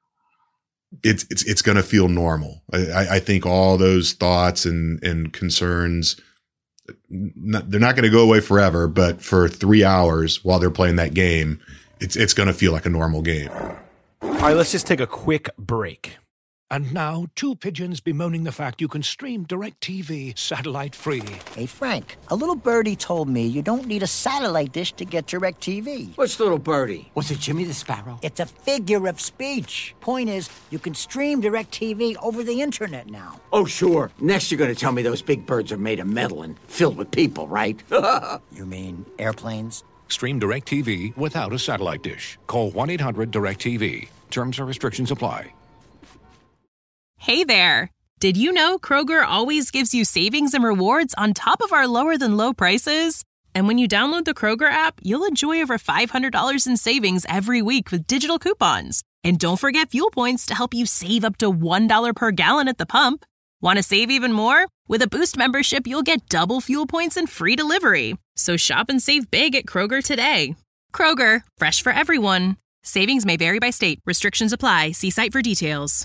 F: it's it's it's going to feel normal. I, I think all those thoughts and and concerns not, they're not going to go away forever, but for three hours while they're playing that game, it's it's going to feel like a normal game.
E: All right, let's just take a quick break.
A: And now, two pigeons bemoaning the fact you can stream DirecTV satellite-free.
C: Hey, Frank, a little birdie told me you don't need a satellite dish to get DirecTV.
B: What's little birdie? Was it Jimmy the Sparrow?
C: It's a figure of speech. Point is, you can stream DirecTV over the internet now.
B: Oh, sure. Next, you're going to tell me those big birds are made of metal and filled with people, right?
C: You mean airplanes?
A: Stream DirecTV without a satellite dish. Call one eight hundred direct T V. Terms and restrictions apply.
K: Hey there! Did you know Kroger always gives you savings and rewards on top of our lower-than-low prices? And when you download the Kroger app, you'll enjoy over five hundred dollars in savings every week with digital coupons. And don't forget fuel points to help you save up to one dollar per gallon at the pump. Want to save even more? With a Boost membership, you'll get double fuel points and free delivery. So shop and save big at Kroger today. Kroger, fresh for everyone. Savings may vary by state. Restrictions apply. See site for details.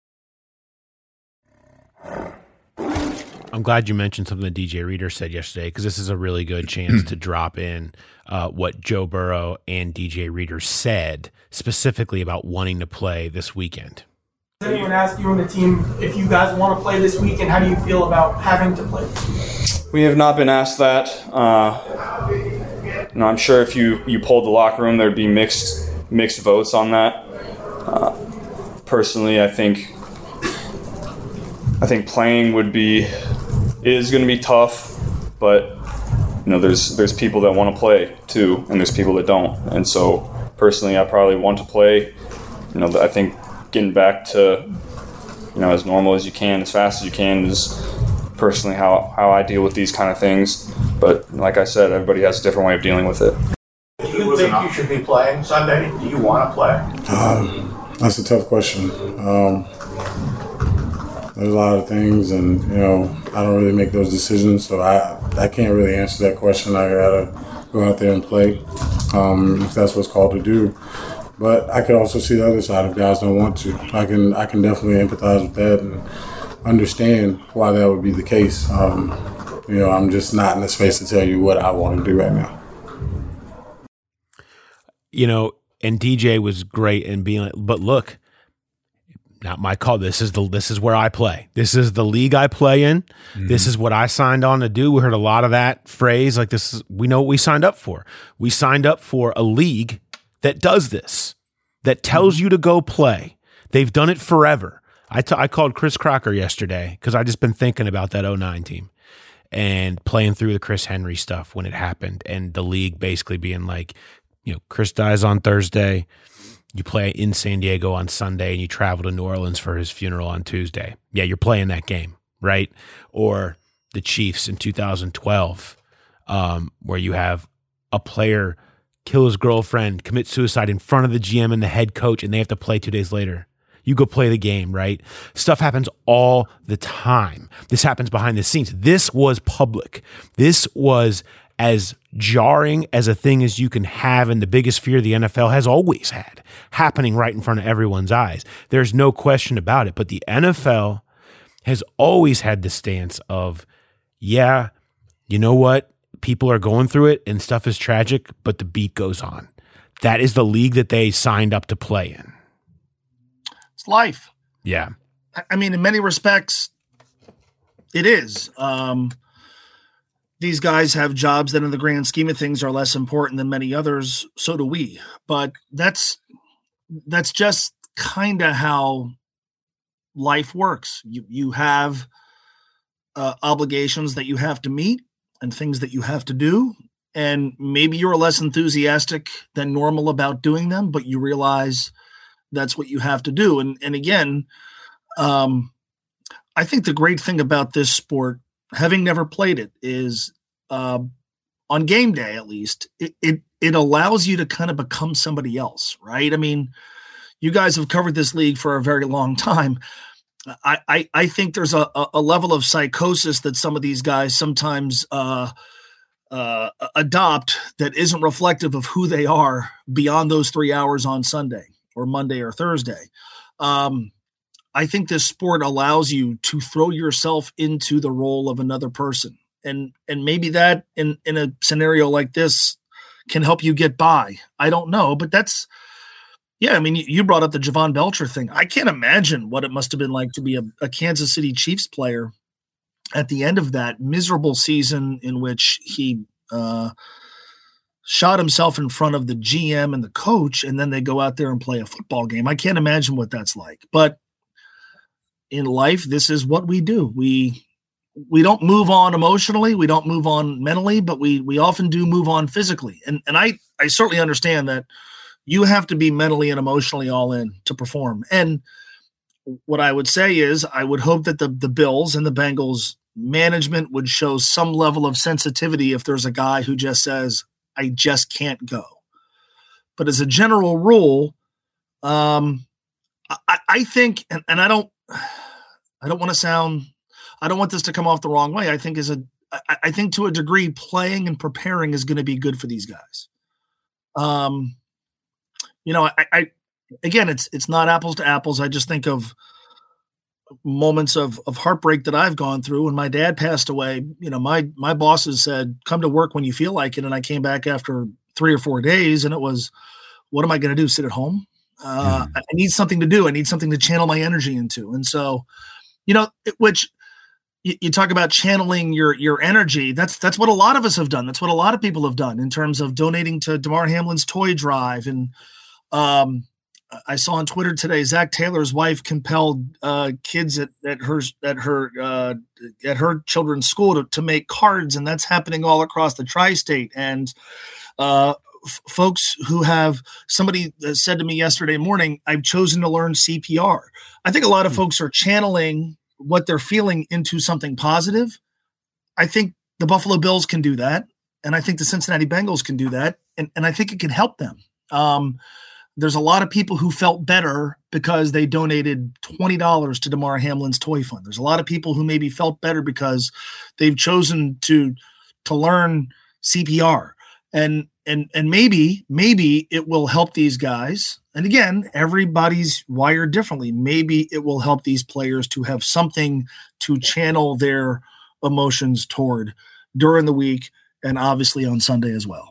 E: I'm glad you mentioned something that D J Reader said yesterday, because this is a really good chance to drop in uh, what Joe Burrow and D J Reader said specifically about wanting to play this weekend.
L: Does anyone ask you and the team if you guys want to play this week, and how do you feel about having to play this week?
M: We have not been asked that. Uh, you know, I'm sure if you, you polled the locker room, there'd be mixed mixed votes on that. Uh, personally, I think I think playing would be is going to be tough, but you know, there's there's people that want to play too, and there's people that don't. And so, personally, I probably want to play. You know, I think getting back to you know as normal as you can, as fast as you can, is personally how how I deal with these kind of things. But like I said, everybody has a different way of dealing with it.
N: Do you think you should be playing Sunday? Do you want to play?
O: Um, that's a tough question. Um, There's a lot of things, and you know, I don't really make those decisions, so I I can't really answer that question. I gotta go out there and play, um, if that's what's called to do. But I could also see the other side if guys don't want to. I can I can definitely empathize with that and understand why that would be the case. Um, you know, I'm just not in the space to tell you what I want to do right now.
E: You know, and D J was great in being like, but look. Not my call. This is the this is where I play. This is the league I play in. Mm-hmm. This is what I signed on to do. We heard a lot of that phrase. Like this is we know what we signed up for. We signed up for a league that does this, that tells you to go play. They've done it forever. I, t- I called Chris Crocker yesterday because I just been thinking about that oh nine team and playing through the Chris Henry stuff when it happened, and the league basically being like, you know, Chris dies on Thursday. You play in San Diego on Sunday and you travel to New Orleans for his funeral on Tuesday. Yeah, you're playing that game, right? Or the Chiefs in two thousand twelve, um, where you have a player kill his girlfriend, commit suicide in front of the G M and the head coach, and they have to play two days later. You go play the game, right? Stuff happens all the time. This happens behind the scenes. This was public. This was as jarring as a thing as you can have, and the biggest fear the N F L has always had, happening right in front of everyone's eyes. There's no question about it. But the N F L has always had the stance of, yeah, you know what? People are going through it and stuff is tragic, but the beat goes on. That is the league that they signed up to play in.
J: It's life.
E: Yeah.
J: I mean, in many respects, it is. Um, These guys have jobs that in the grand scheme of things are less important than many others. So do we. But that's that's just kind of how life works. You you have uh, obligations that you have to meet and things that you have to do. And maybe you're less enthusiastic than normal about doing them, but you realize that's what you have to do. And, and again, um, I think the great thing about this sport, having never played it, is uh, on game day, at least, it, it it allows you to kind of become somebody else, right? I mean, you guys have covered this league for a very long time. I I, I think there's a, a level of psychosis that some of these guys sometimes uh, uh, adopt that isn't reflective of who they are beyond those three hours on Sunday or Monday or Thursday. Um, I think this sport allows you to throw yourself into the role of another person. and and maybe that in in a scenario like this can help you get by. I don't know, but that's yeah. I mean, you brought up the Javon Belcher thing. I can't imagine what it must have been like to be a, a Kansas City Chiefs player at the end of that miserable season in which he uh, shot himself in front of the G M and the coach, and then they go out there and play a football game. I can't imagine what that's like. But in life, this is what we do. We we don't move on emotionally, we don't move on mentally, but we we often do move on physically. And and I I certainly understand that you have to be mentally and emotionally all in to perform. And what I would say is I would hope that the the Bills and the Bengals management would show some level of sensitivity if there's a guy who just says, I just can't go. But as a general rule, um, I, I think, and, and I don't, I don't want to sound, I don't want this to come off the wrong way. I think as a, I, I think to a degree, playing and preparing is going to be good for these guys. Um, you know, I, I, again, it's, it's not apples to apples. I just think of moments of, of heartbreak that I've gone through. When my dad passed away, you know, my, my bosses said, come to work when you feel like it. And I came back after three or four days and it was, what am I going to do? Sit at home? Uh, I need something to do. I need something to channel my energy into. And so, you know, it, which you, you talk about channeling your, your energy. That's, that's what a lot of us have done. That's what a lot of people have done in terms of donating to Damar Hamlin's toy drive. And, um, I saw on Twitter today, Zach Taylor's wife compelled uh, kids at, at her at her uh, at her children's school to, to make cards, and that's happening all across the tri-state. And uh, f- folks who have somebody said to me yesterday morning, "I've chosen to learn C P R." I think a lot of mm-hmm. folks are channeling what they're feeling into something positive. I think the Buffalo Bills can do that, and I think the Cincinnati Bengals can do that, and, and I think it can help them. Um, There's a lot of people who felt better because they donated twenty dollars to Damar Hamlin's toy fund. There's a lot of people who maybe felt better because they've chosen to to learn C P R. And and and maybe, maybe it will help these guys. And again, everybody's wired differently. Maybe it will help these players to have something to channel their emotions toward during the week and obviously on Sunday as well.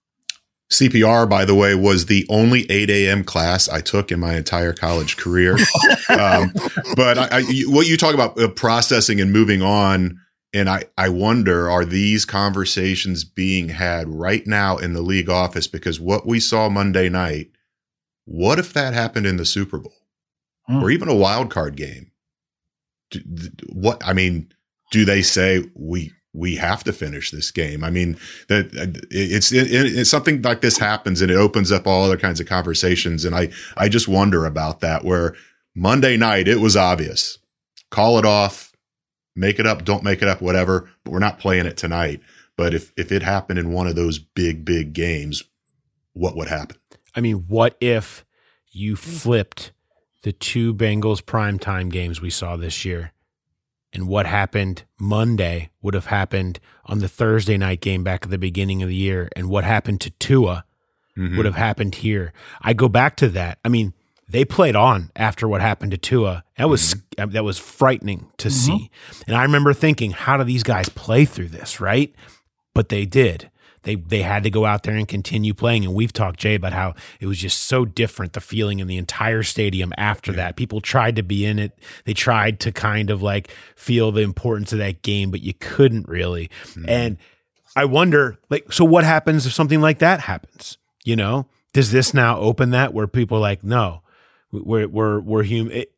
F: C P R, by the way, was the only eight a.m. class I took in my entire college career. um, but I, I, what you talk about uh, processing and moving on, and I, I wonder, are these conversations being had right now in the league office? Because what we saw Monday night, what if that happened in the Super Bowl mm. or even a wild card game? Do, what I mean, do they say we – we have to finish this game? I mean, that it's, it, it's something like this happens and it opens up all other kinds of conversations. And I, I just wonder about that, where Monday night, it was obvious, call it off, make it up, don't make it up, whatever, but we're not playing it tonight. But if, if it happened in one of those big, big games, what would happen?
E: I mean, what if you flipped the two Bengals primetime games we saw this year? And what happened Monday would have happened on the Thursday night game back at the beginning of the year. And what happened to Tua mm-hmm. would have happened here. I go back to that. I mean, they played on after what happened to Tua. That was mm-hmm. that was frightening to mm-hmm. see. And I remember thinking, how do these guys play through this, right? But they did. They they had to go out there and continue playing. And we've talked, Jay, about how it was just so different, the feeling in the entire stadium after yeah. that. People tried to be in it. They tried to kind of like feel the importance of that game, but you couldn't really. Mm-hmm. And I wonder, like, so what happens if something like that happens? You know, does this now open that where people are like, no, we're we're we're human? It,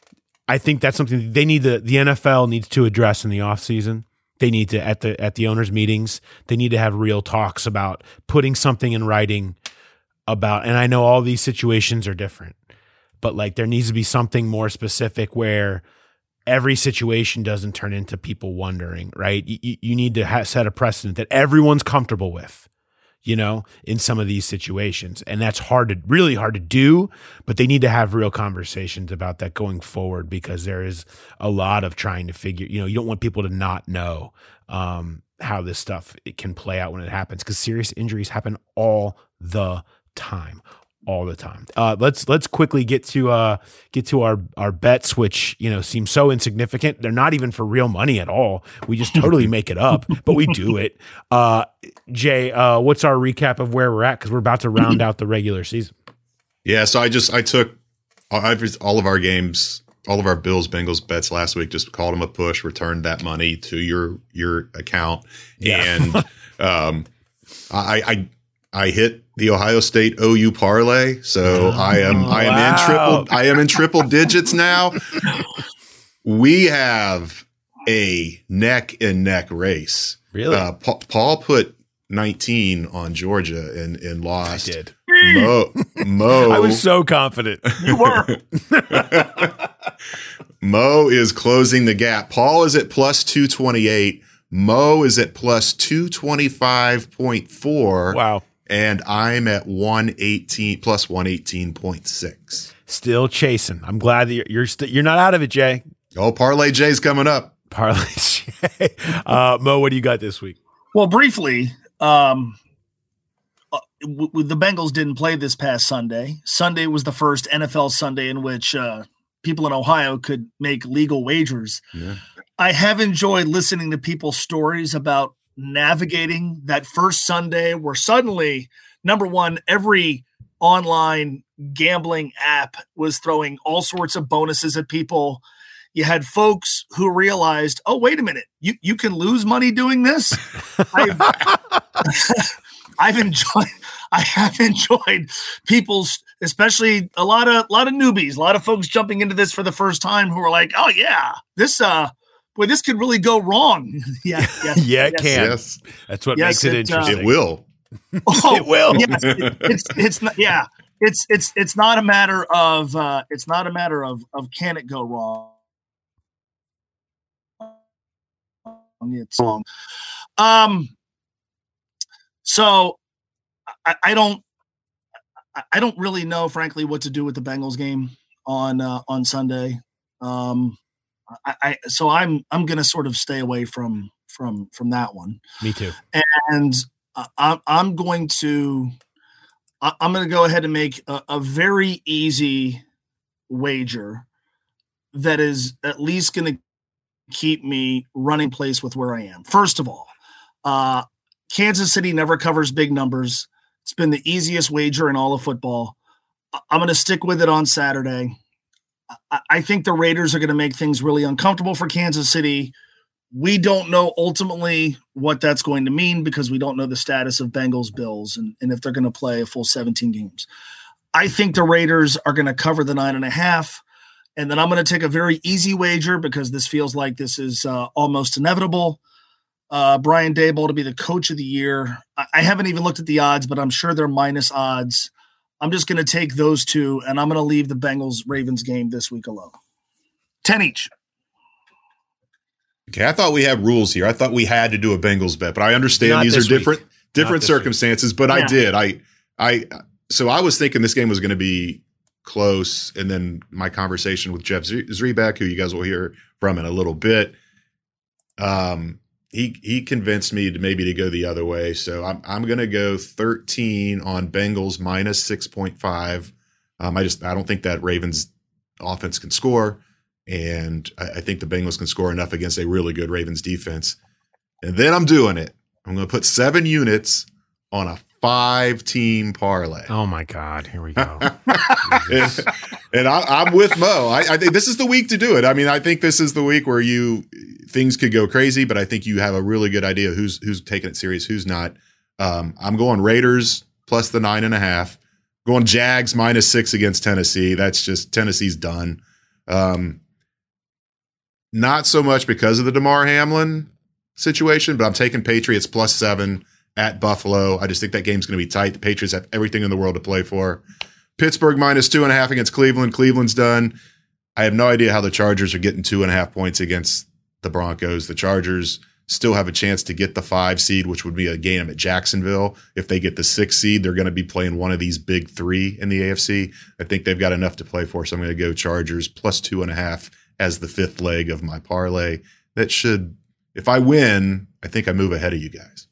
E: I think that's something they need to, the N F L needs to address in the offseason. They need to, at the at the owners' meetings, they need to have real talks about putting something in writing about, and I know all these situations are different, but like there needs to be something more specific where every situation doesn't turn into people wondering, right? You, you need to ha- set a precedent that everyone's comfortable with, you know, in some of these situations. And that's hard to, really hard to do, but they need to have real conversations about that going forward, because there is a lot of trying to figure, you know, you don't want people to not know um, how this stuff it can play out when it happens, because serious injuries happen all the time, all the time. Uh, let's let's quickly get to uh, get to our our bets, which you know seem so insignificant. They're not even for real money at all. We just totally make it up, but we do it. Uh, Jay, uh, what's our recap of where we're at? Because we're about to round out the regular season.
F: Yeah, so I just I took all of our games, all of our Bills Bengals bets last week. Just called them a push, returned that money to your your account, yeah. and um, I I I hit the Ohio State O U parlay, so oh, I am I am wow. in triple I am in triple digits now. We have a neck and neck race.
E: Really,
F: uh, Pa- Paul put nineteen on Georgia and and lost.
E: I did.
F: Mo, Mo,
E: I was so confident.
J: You were.
F: Mo is closing the gap. Paul is at plus two twenty-eight. Mo is at plus two twenty-five point four.
E: Wow.
F: And I'm at one eighteen plus one eighteen point six.
E: Still chasing. I'm glad that you're you're, st- you're not out of it, Jay.
F: Oh, Parlay Jay's coming up.
E: Parlay Jay. Uh, Mo, what do you got this week?
J: Well, briefly, um, uh, w- w- the Bengals didn't play this past Sunday. Sunday was the first N F L Sunday in which uh, people in Ohio could make legal wagers.
F: Yeah.
J: I have enjoyed listening to people's stories about navigating that first Sunday where suddenly, number one, every online gambling app was throwing all sorts of bonuses at people. You had folks who realized, oh, wait a minute, you, you can lose money doing this. I've, I've enjoyed, I have enjoyed people's, especially a lot of, a lot of newbies, a lot of folks jumping into this for the first time who are like, oh yeah, this, uh, boy, this could really go wrong. yeah,
E: yes, yeah, it
J: yes.
E: can.
F: Yes.
E: That's what
J: yes,
E: makes it,
J: it
E: interesting.
F: Uh, it will.
J: Oh,
E: it will.
J: Yes, it, it's it's not. Yeah, it's it's it's not a matter of uh, it's not a matter of of can it go wrong. It's wrong. Um. So I, I don't I don't really know, frankly, what to do with the Bengals game on uh, on Sunday. Um. I, I so I'm I'm going to sort of stay away from from from that one.
E: Me too.
J: And uh, I'm I'm going to I, I'm going to go ahead and make a, a very easy wager that is at least going to keep me running place with where I am. First of all, uh, Kansas City never covers big numbers. It's been the easiest wager in all of football. I'm going to stick with it on Saturday. I think the Raiders are going to make things really uncomfortable for Kansas City. We don't know ultimately what that's going to mean because we don't know the status of Bengals Bills and, and if they're going to play a full seventeen games. I think the Raiders are going to cover the nine and a half. And then I'm going to take a very easy wager because this feels like this is uh, almost inevitable. Uh, Brian Daboll to be the coach of the year. I, I haven't even looked at the odds, but I'm sure they're minus odds. I'm just going to take those two, and I'm going to leave the Bengals-Ravens game this week alone. ten each.
F: Okay, I thought we had rules here. I thought we had to do a Bengals bet, but I understand Not these are different week. different circumstances. Week. But yeah. I did. I I so I was thinking this game was going to be close, and then my conversation with Jeff Zrebeck, who you guys will hear from in a little bit, um. He he convinced me to maybe to go the other way. So I'm I'm gonna go thirteen on Bengals minus six point five. Um, I just I don't think that Ravens offense can score, and I, I think the Bengals can score enough against a really good Ravens defense. And then I'm doing it. I'm gonna put seven units on a five team parlay.
E: Oh my God, here we go.
F: and and I, I'm with Mo. I, I think this is the week to do it. I mean, I think this is the week where you things could go crazy, but I think you have a really good idea who's who's taking it serious, who's not. Um, I'm going Raiders plus the nine and a half. Going Jags minus six against Tennessee. That's just Tennessee's done. Um, not so much because of the Damar Hamlin situation, but I'm taking Patriots plus seven at Buffalo. I just think that game's going to be tight. The Patriots have everything in the world to play for. Pittsburgh minus two and a half against Cleveland. Cleveland's done. I have no idea how the Chargers are getting two and a half points against the Broncos. The Chargers still have a chance to get the five seed, which would be a game at Jacksonville. If they get the six seed, they're going to be playing one of these big three in the A F C. I think they've got enough to play for, so I'm going to go Chargers plus two and a half as the fifth leg of my parlay. That should, if I win, I think I move ahead of you guys.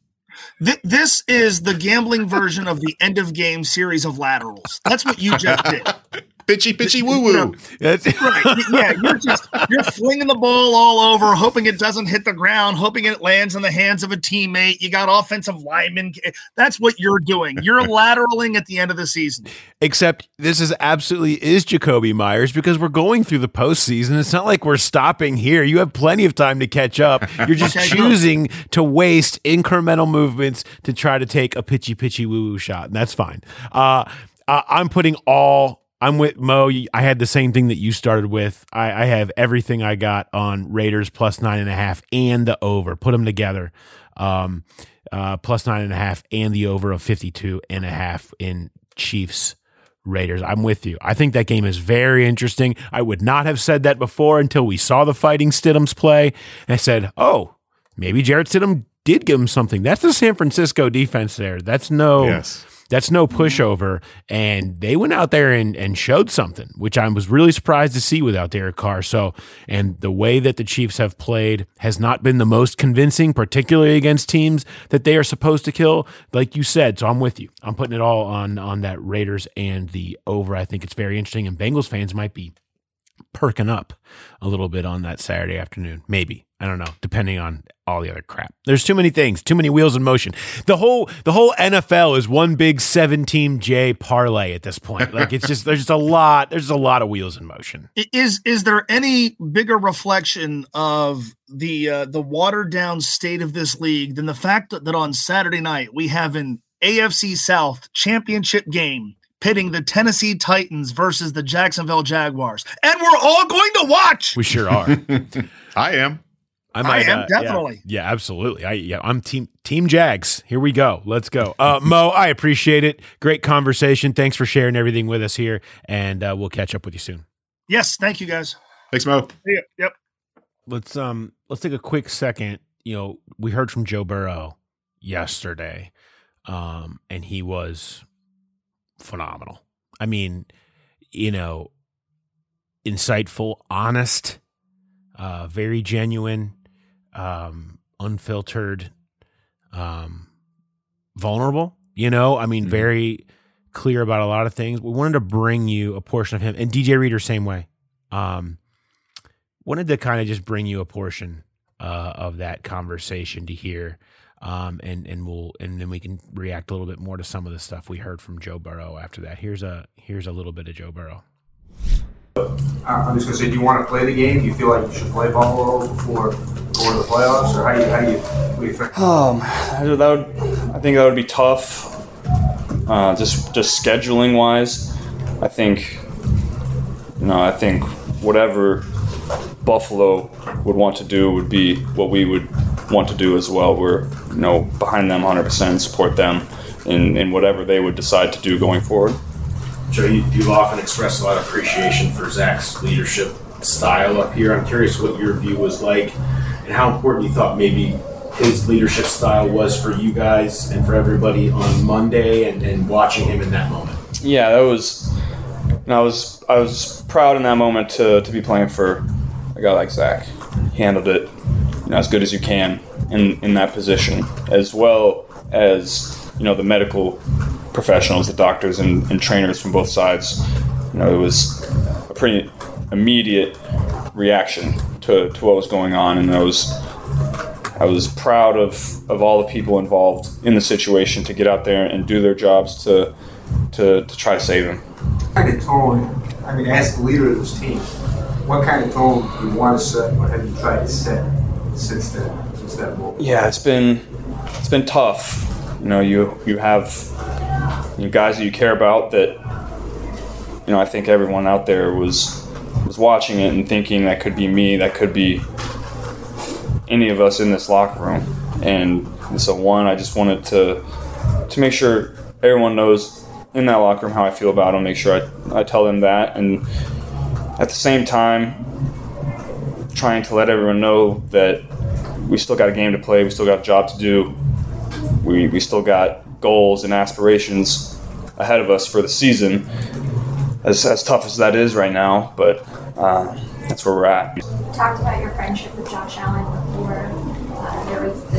J: Th- this is the gambling version of the end of game series of laterals. That's what you just did.
F: Pitchy, pitchy, woo woo.
E: That's
J: Right. Yeah, you're just you're flinging the ball all over, hoping it doesn't hit the ground, hoping it lands in the hands of a teammate. You got offensive linemen. That's what you're doing. You're lateraling at the end of the season.
E: Except this is absolutely is Jacoby Myers because we're going through the postseason. It's not like we're stopping here. You have plenty of time to catch up. You're just
J: Okay,
E: choosing to waste incremental movements to try to take a pitchy, pitchy, woo woo shot, and that's fine. Uh, uh, I'm putting all. I'm with Mo. I had the same thing that you started with. I, I have everything I got on Raiders plus nine and a half and the over. Put them together. Um, uh, plus nine and a half and the over of fifty-two and a half in Chiefs Raiders. I'm with you. I think that game is very interesting. I would not have said that before until we saw the Fighting Stidhams play. And I said, oh, maybe Jarrett Stidham did give him something. That's the San Francisco defense there. That's no...
F: Yes.
E: That's no pushover, and they went out there and, and showed something, which I was really surprised to see without Derek Carr. So, and the way that the Chiefs have played has not been the most convincing, particularly against teams that they are supposed to kill, like you said. So I'm with you. I'm putting it all on on that Raiders and the over. I think it's very interesting, and Bengals fans might be perking up a little bit on that Saturday afternoon. Maybe. I don't know, depending on all the other crap. There's too many things, too many wheels in motion. The whole the whole N F L is one big seven-team J parlay at this point. Like it's just there's just a lot there's a lot of wheels in motion.
J: Is is there any bigger reflection of the uh, the watered down state of this league than the fact that, that on Saturday night we have an A F C South championship game pitting the Tennessee Titans versus the Jacksonville Jaguars, and we're all going to watch.
E: We sure are.
F: I am.
E: I, might,
J: I am
E: uh,
J: definitely.
E: Yeah, yeah, absolutely. I yeah, I'm team Team Jags. Here we go. Let's go. Uh, Mo, I appreciate it. Great conversation. Thanks for sharing everything with us here, and uh, we'll catch up with you soon.
J: Yes, thank you guys.
F: Thanks, Mo.
J: Yeah, yep.
E: Let's um let's take a quick second. You know, we heard from Joe Burrow yesterday, um, and he was phenomenal. I mean, you know, insightful, honest, uh, very genuine. Um, unfiltered, um, vulnerable, you know, I mean, mm-hmm. very clear about a lot of things. We wanted to bring you a portion of him, and D J Reader, same way. Um, wanted to kind of just bring you a portion uh, of that conversation to hear, um, and and we'll and then we can react a little bit more to some of the stuff we heard from Joe Burrow after that. Here's a here's a little bit of Joe Burrow.
N: I'm just going to say, do you want to play the game? Do you feel like you should play Buffalo before going to the playoffs, or how do you, how do you, what do you think?
M: Um, that would, I think that would be tough. Uh, just, just scheduling wise, I think, you know, I think whatever Buffalo would want to do would be what we would want to do as well. We're, you know, behind them one hundred percent, support them in, in whatever they would decide to do going forward.
P: Joe, you, you've often expressed a lot of appreciation for Zach's leadership style up here. I'm curious what your view was like and how important you thought maybe his leadership style was for you guys and for everybody on Monday, and, and watching him in that moment.
M: Yeah, that was. And I was I was proud in that moment to to be playing for a guy like Zach. He handled it, you know, as good as you can in in that position, as well as, you know, the medical professionals, the doctors and, and trainers from both sides. You know, it was a pretty immediate reaction to, to what was going on, and I was I was proud of, of all the people involved in the situation to get out there and do their jobs to to, to try to save him.
N: What kind of tone, I mean, as the leader of this team, what kind of tone do you want to set, or have you tried to set since then, since that moment?
M: Yeah, it's been it's been tough. You know, you you have you guys that you care about that, you know, I think everyone out there was was watching it and thinking that could be me, that could be any of us in this locker room. And so one, I just wanted to to make sure everyone knows in that locker room how I feel about them, make sure I, I tell them that, and at the same time trying to let everyone know that we still got a game to play, we still got a job to do, we we still got goals and aspirations ahead of us for the season, as as tough as that is right now, but uh, that's where we're at.
Q: You talked about your friendship with Josh Allen before. Uh, there was the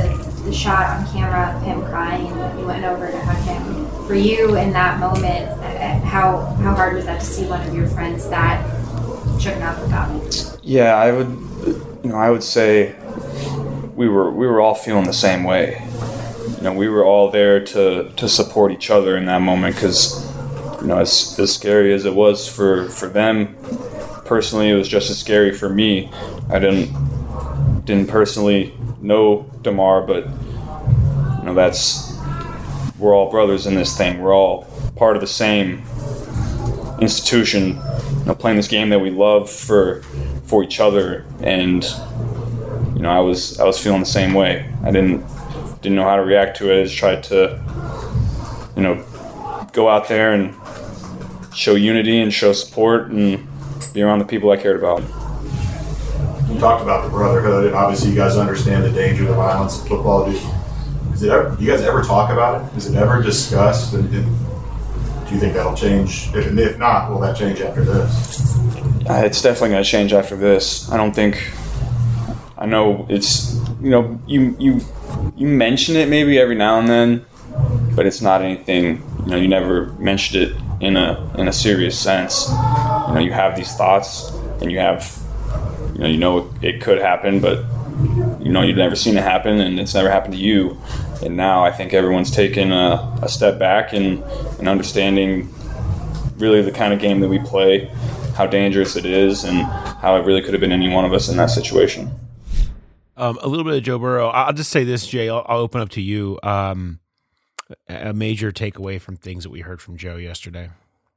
Q: the shot on camera of him crying and you went over to hug him. For you in that moment, how how hard was that to see one of your friends that shook up about it?
M: Yeah, I would, you know, I would say we were we were all feeling the same way. You know, we were all there to, to support each other in that moment because, you know, as, as scary as it was for, for them, personally, it was just as scary for me. I didn't didn't personally know DeMar, but, you know, that's, we're all brothers in this thing. We're all part of the same institution, you know, playing this game that we love for for each other. And, you know, I was I was feeling the same way. I didn't didn't know how to react to it. I just tried to, you know, go out there and show unity and show support and be around the people I cared about.
F: You talked about the brotherhood, and obviously you guys understand the danger, the violence of football. Do, is it ever, do you guys ever talk about it? Is it ever discussed? And, and do you think that'll change? If, if not, will that change after this?
M: Uh, it's definitely going to change after this. I don't think. I know it's, you know, you you you mention it maybe every now and then, but it's not anything. You know, you never mentioned it in a in a serious sense. You know, you have these thoughts, and you have, you know, you know it, it could happen, but you know you've never seen it happen, and it's never happened to you. And now I think everyone's taken a, a step back and, and understanding really the kind of game that we play, how dangerous it is, and how it really could have been any one of us in that situation.
E: Um, a little bit of Joe Burrow. I'll just say this, Jay. I'll, I'll open up to you. Um, a major takeaway from things that we heard from Joe yesterday.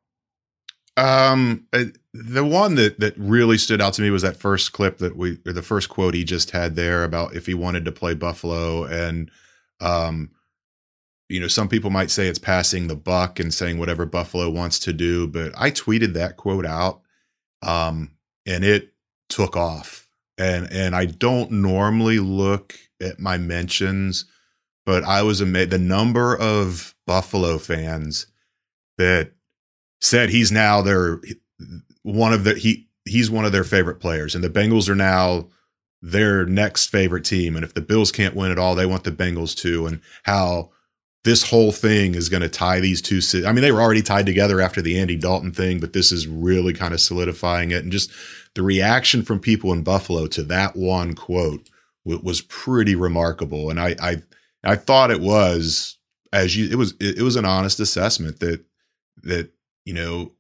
F: Um, the one that, that really stood out to me was that first clip that we, or the first quote he just had there about if he wanted to play Buffalo. And, um, you know, some people might say it's passing the buck and saying whatever Buffalo wants to do, but I tweeted that quote out, um, and it took off. And, and I don't normally look at my mentions, but I was amazed the number of Buffalo fans that said he's now their one of the he he's one of their favorite players, and the Bengals are now their next favorite team. And if the Bills can't win at all, they want the Bengals to. And how this whole thing is going to tie these two. I mean, they were already tied together after the Andy Dalton thing, but this is really kind of solidifying it. And just the reaction from people in Buffalo to that one quote w- was pretty remarkable. And I, I I thought it was as you it was it, it was an honest assessment that that. You know,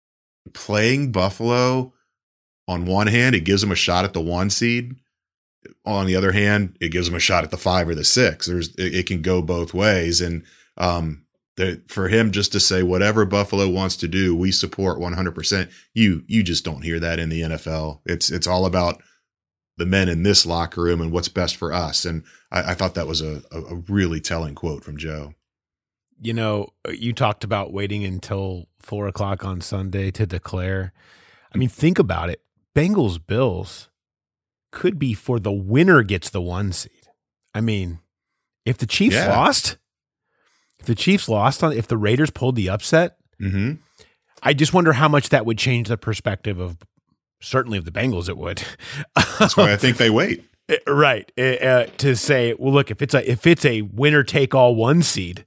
F: playing Buffalo, on one hand, it gives them a shot at the one seed. On the other hand, it gives them a shot at the five or the six. There's it, it can go both ways. And um, the, for him just to say whatever Buffalo wants to do, we support one hundred percent. You you just don't hear that in the N F L. It's it's all about the men in this locker room and what's best for us. And I, I thought that was a, a really telling quote from Joe.
E: You know, you talked about waiting until four o'clock on Sunday to declare. I mean, think about it. Bengals Bills could be for the winner gets the one seed. I mean, if the Chiefs yeah. lost, if the Chiefs lost on, if the Raiders pulled the upset,
F: mm-hmm.
E: I just wonder how much that would change the perspective of certainly of the Bengals. It would.
F: That's why I think they wait.
E: Right. Uh, to say, well, look, if it's a, if it's a winner take all one seed,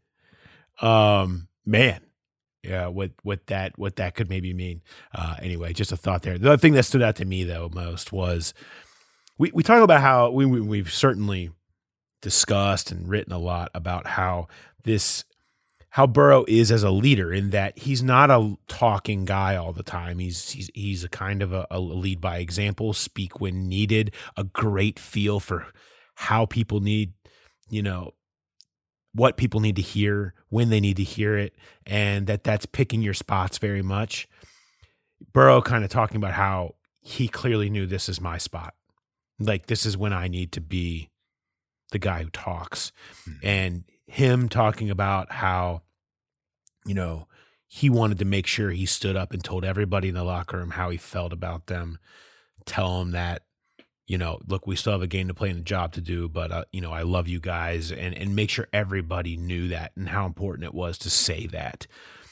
E: Um, man, yeah, what, what that, what that could maybe mean. Uh, anyway, just a thought there. The other thing that stood out to me though, most was we, we talk about how we, we, we've certainly discussed and written a lot about how this, how Burrow is as a leader in that he's not a talking guy all the time. He's, he's, he's a kind of a, a lead by example, speak when needed, a great feel for how people need, you know, what people need to hear, when they need to hear it, and that that's picking your spots very much. Burrow kind of talking about how he clearly knew this is my spot. Like, this is when I need to be the guy who talks. Mm-hmm. And him talking about how, you know, he wanted to make sure he stood up and told everybody in the locker room how he felt about them, tell them that, you know, look, we still have a game to play and a job to do, but, uh, you know, I love you guys, and, and make sure everybody knew that and how important it was to say that.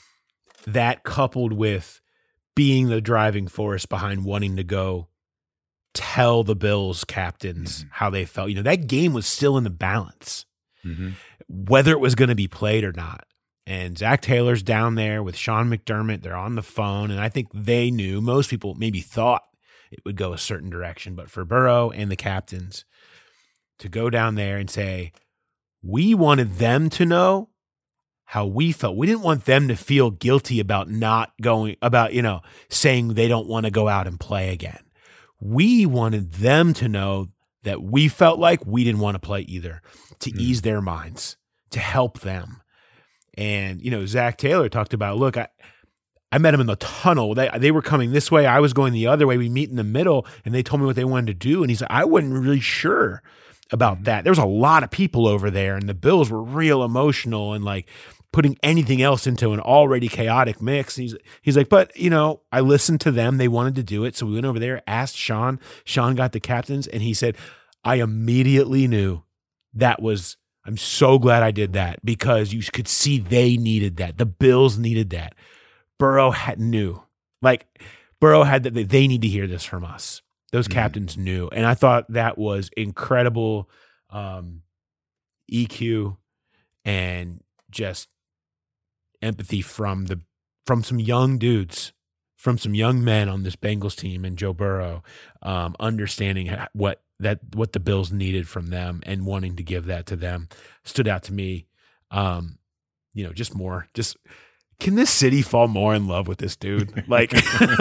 E: That coupled with being the driving force behind wanting to go tell the Bills captains mm-hmm. how they felt. You know, that game was still in the balance.
F: mm-hmm.
E: whether it was going to be played or not. And Zach Taylor's down there with Sean McDermott. They're on the phone, and I think they knew, most people maybe thought it would go a certain direction, but for Burrow and the captains to go down there and say, we wanted them to know how we felt. We didn't want them to feel guilty about not going, about, you know, saying they don't want to go out and play again. We wanted them to know that we felt like we didn't want to play either, to mm. ease their minds, to help them. And, you know, Zach Taylor talked about, look, I, I met him in the tunnel. They they were coming this way. I was going the other way. We meet in the middle, and they told me what they wanted to do. And he's like, I wasn't really sure about that. There was a lot of people over there, and the Bills were real emotional and like putting anything else into an already chaotic mix. And he's he's like, but you know, I listened to them. They wanted to do it. So we went over there, asked Sean. Sean got the captains, and he said, I immediately knew that was, I'm so glad I did that, because you could see they needed that. The Bills needed that. Burrow had knew, like Burrow had that they need to hear this from us. Those mm-hmm. captains knew. And I thought that was incredible um, E Q and just empathy from the from some young dudes, from some young men on this Bengals team, and Joe Burrow um, understanding what that what the Bills needed from them and wanting to give that to them stood out to me. Um, you know, just more, just can this city fall more in love with this dude? Like,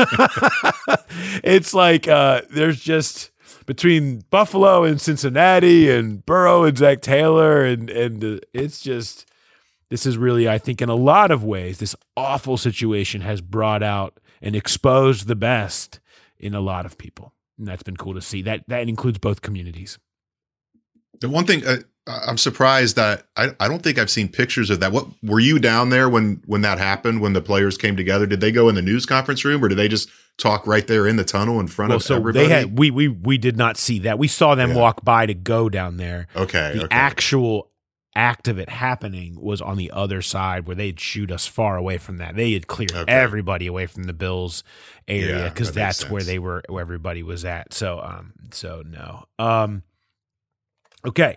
E: it's like uh, there's just between Buffalo and Cincinnati and Burrow and Zach Taylor, and and uh, it's just. This is really, I think, in a lot of ways, this awful situation has brought out and exposed the best in a lot of people. And that's been cool to see. That that includes both communities.
F: The one thing, uh, I'm surprised that I, I don't think I've seen pictures of that. What were you down there when when that happened, when the players came together? Did they go in the news conference room, or did they just talk right there in the tunnel in front
E: well,
F: of
E: so
F: everybody?
E: They had, we, we, we did not see that. We saw them yeah. walk by to go down there.
F: Okay.
E: The
F: okay.
E: actual act of it happening was on the other side, where they'd shoot us far away from that. They had cleared okay. everybody away from the Bills area, because yeah, that that's sense. where they were, where everybody was at. So, um, so no. Um, okay.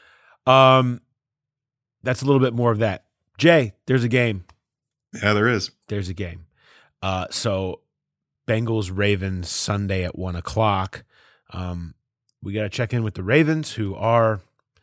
E: Um, that's a little bit more of that. Jay, there's a game.
F: Yeah, there is.
E: There's a game. Uh, so Bengals Ravens Sunday at one o'clock. Um, we got to check in with the Ravens, who are.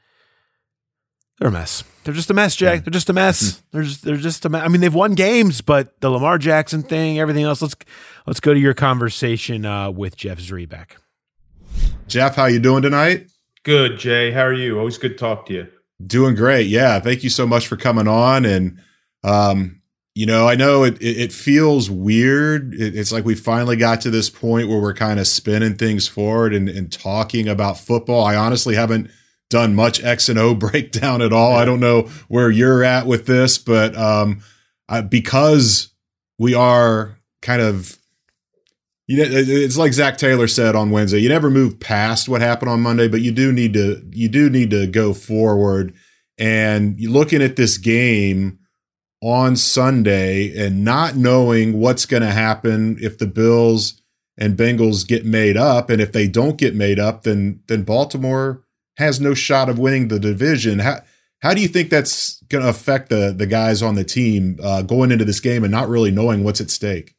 E: They're a mess. They're just a mess, Jay. Yeah. They're just a mess. Mm-hmm. They're just, they're just a mess. I mean, they've won games, but the Lamar Jackson thing, everything else. Let's let's go to your conversation uh, with Jeff Zrebiec.
F: Jeff, how you doing tonight?
R: Good, Jay. How are you? Always good to talk to you.
F: Doing great. Yeah, thank you so much for coming on. And um, you know, I know it it, it feels weird. It, it's like we finally got to this point where we're kind of spinning things forward and, and talking about football. I honestly haven't done much X and O breakdown at all. I don't know where you're at with this, but um, I, because we are kind of, you know, it's like Zach Taylor said on Wednesday, you never move past what happened on Monday, but you do need to, you do need to go forward. And you're looking at this game on Sunday and not knowing what's going to happen if the Bills and Bengals get made up. And if they don't get made up, then, then Baltimore has no shot of winning the division. How how do you think that's going to affect the the guys on the team uh, going into this game and not really knowing what's at stake?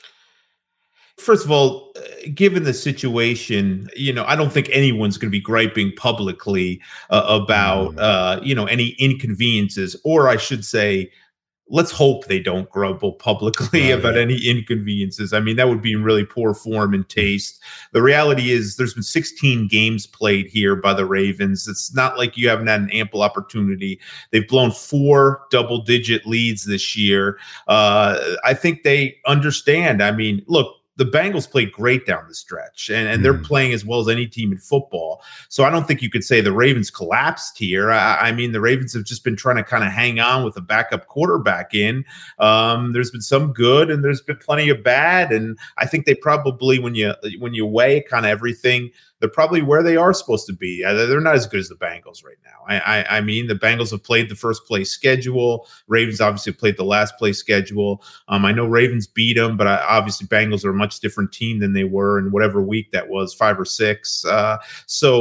R: First of all, given the situation, you know, I don't think anyone's going to be griping publicly uh, about, uh, you know, any inconveniences, or I should say, let's hope they don't grumble publicly right. about any inconveniences. I mean, that would be in really poor form and taste. The reality is there's been sixteen games played here by the Ravens. It's not like you haven't had an ample opportunity. They've blown four double-digit leads this year. Uh, I think they understand. I mean, look, the Bengals played great down the stretch, and, and mm. they're playing as well as any team in football. So I don't think you could say the Ravens collapsed here. I, I mean, the Ravens have just been trying to kind of hang on with a backup quarterback in. Um, there's been some good, and there's been plenty of bad. And I think they probably, when you when you weigh kind of everything, they're probably where they are supposed to be. They're not as good as the Bengals right now. I, I, I mean, the Bengals have played the first place schedule. Ravens obviously played the last place schedule. Um, I know Ravens beat them, but I, obviously Bengals are a much different team than they were in whatever week that was, five or six. Uh, so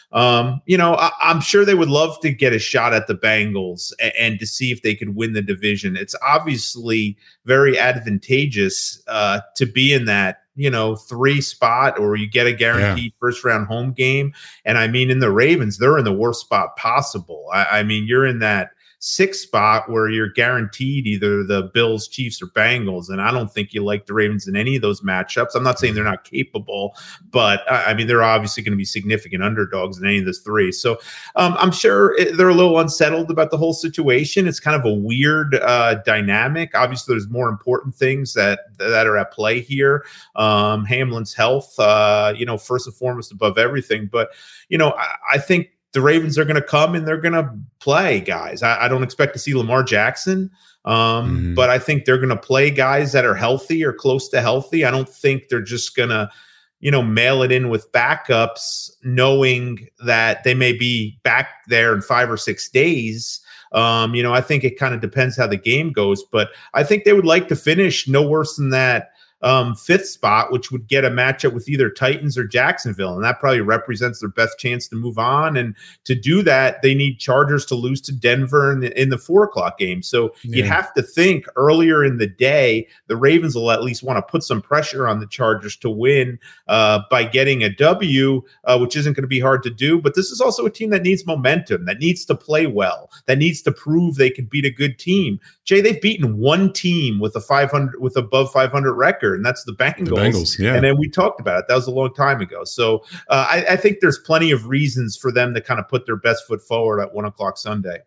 R: Um, you know, I, I'm sure they would love to get a shot at the Bengals and, and to see if they could win the division. It's obviously very advantageous uh, to be in that, you know, three spot, or you get a guaranteed yeah. first round home game. And I mean, in the Ravens, they're in the worst spot possible. I, I mean, you're in that sixth spot where you're guaranteed either the Bills, Chiefs, or Bengals. And I don't think you like the Ravens in any of those matchups. I'm not saying they're not capable, but I mean, they're obviously going to be significant underdogs in any of those three. So um, I'm sure they're a little unsettled about the whole situation. It's kind of a weird uh, dynamic. Obviously, there's more important things that that are at play here. Um, Hamlin's health, uh, you know, first and foremost above everything. But, you know, I, I think the Ravens are going to come and they're going to play guys. I, I don't expect to see Lamar Jackson, um, mm-hmm. but I think they're going to play guys that are healthy or close to healthy. I don't think they're just going to, you know, mail it in with backups, knowing that they may be back there in five or six days. Um, you know, I think it kind of depends how the game goes, but I think they would like to finish no worse than that Um, fifth spot, which would get a matchup with either Titans or Jacksonville. And that probably represents their best chance to move on. And to do that, they need Chargers to lose to Denver in the, in the four o'clock game. So yeah. you'd have to think earlier in the day, the Ravens will at least want to put some pressure on the Chargers to win uh, by getting a W, uh, which isn't going to be hard to do. But this is also a team that needs momentum, that needs to play well, that needs to prove they can beat a good team. Jay, they've beaten one team with a five hundred with above five hundred record, and that's the Bengals.
F: The Bengals, yeah.
R: And then we talked about it. That was a long time ago. So uh, I, I think there's plenty of reasons for them to kind of put their best foot forward at one o'clock Sunday.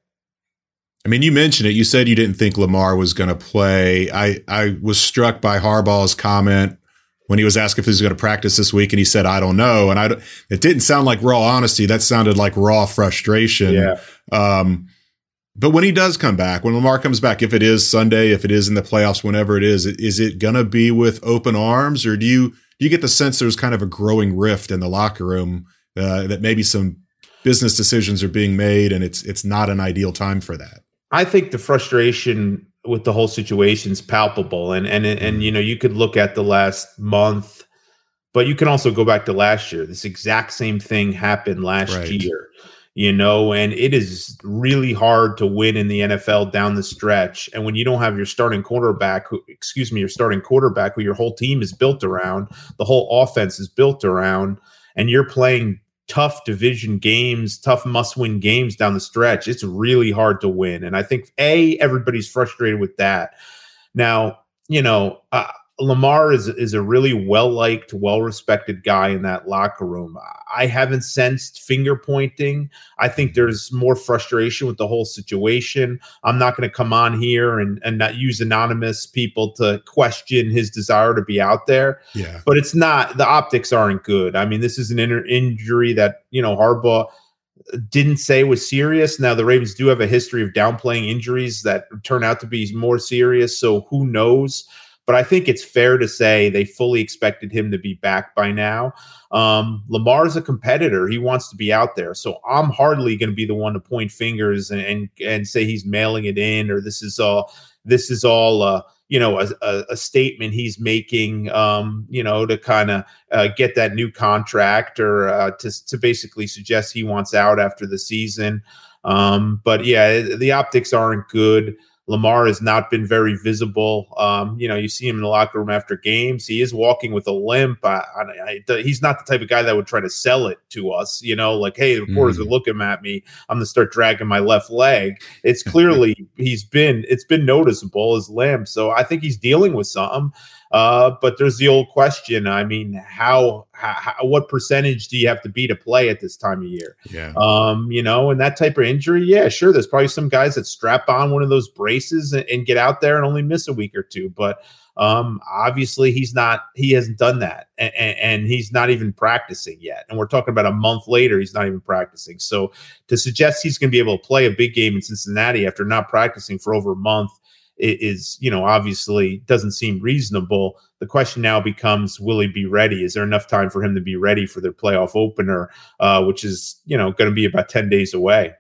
F: I mean, you mentioned it. You said you didn't think Lamar was going to play. I, I was struck by Harbaugh's comment when he was asked if he was going to practice this week, and he said, I don't know. And I, it didn't sound like raw honesty. That sounded like raw frustration.
R: Yeah.
F: Um, But when he does come back, when Lamar comes back, if it is Sunday, if it is in the playoffs, whenever it is, is it going to be with open arms, or do you do you get the sense there's kind of a growing rift in the locker room uh, that maybe some business decisions are being made and it's it's not an ideal time for that?
R: I think the frustration with the whole situation is palpable, and and and you know, you could look at the last month, but you can also go back to last year. This exact same thing happened last
F: Right.
R: year. You know, and it is really hard to win in the N F L down the stretch. And when you don't have your starting quarterback, who, excuse me, your starting quarterback, who your whole team is built around, the whole offense is built around, and you're playing tough division games, tough must-win games down the stretch, it's really hard to win. And I think, A, everybody's frustrated with that. Now, you know, uh, Lamar is is a really well-liked, well-respected guy in that locker room. I haven't sensed finger pointing. I think there's more frustration with the whole situation. I'm not going to come on here and, and not use anonymous people to question his desire to be out there.
F: Yeah.
R: But it's not, the optics aren't good. I mean, this is an inner injury that, you know, Harbaugh didn't say was serious. Now, the Ravens do have a history of downplaying injuries that turn out to be more serious. So who knows? But I think it's fair to say they fully expected him to be back by now. Um, Lamar's a competitor. He wants to be out there. So I'm hardly going to be the one to point fingers and, and and say he's mailing it in, or this is all this is all uh, you know, a, a, a statement he's making, um, you know, to kind of uh, get that new contract, or uh, to to basically suggest he wants out after the season. Um, but yeah, the optics aren't good. Lamar has not been very visible. Um, you know, you see him in the locker room after games. He is walking with a limp. I, I, I, he's not the type of guy that would try to sell it to us, you know, like, hey, the reporters mm. are looking at me. I'm going to start dragging my left leg. It's clearly he's been, it's been noticeable, his limp. So I think he's dealing with something. Uh, but there's the old question. I mean, how, how, what percentage do you have to be to play at this time of year?
F: Yeah.
R: Um, you know, and that type of injury, yeah, sure. There's probably some guys that strap on one of those braces and, and get out there and only miss a week or two. But um, obviously he's not, he hasn't done that, and, and, and he's not even practicing yet. And we're talking about a month later, he's not even practicing. So to suggest he's going to be able to play a big game in Cincinnati after not practicing for over a month is, you know, obviously doesn't seem reasonable. The question now becomes, will he be ready? Is there enough time for him to be ready for their playoff opener, uh, which is, you know, going to be about ten days away?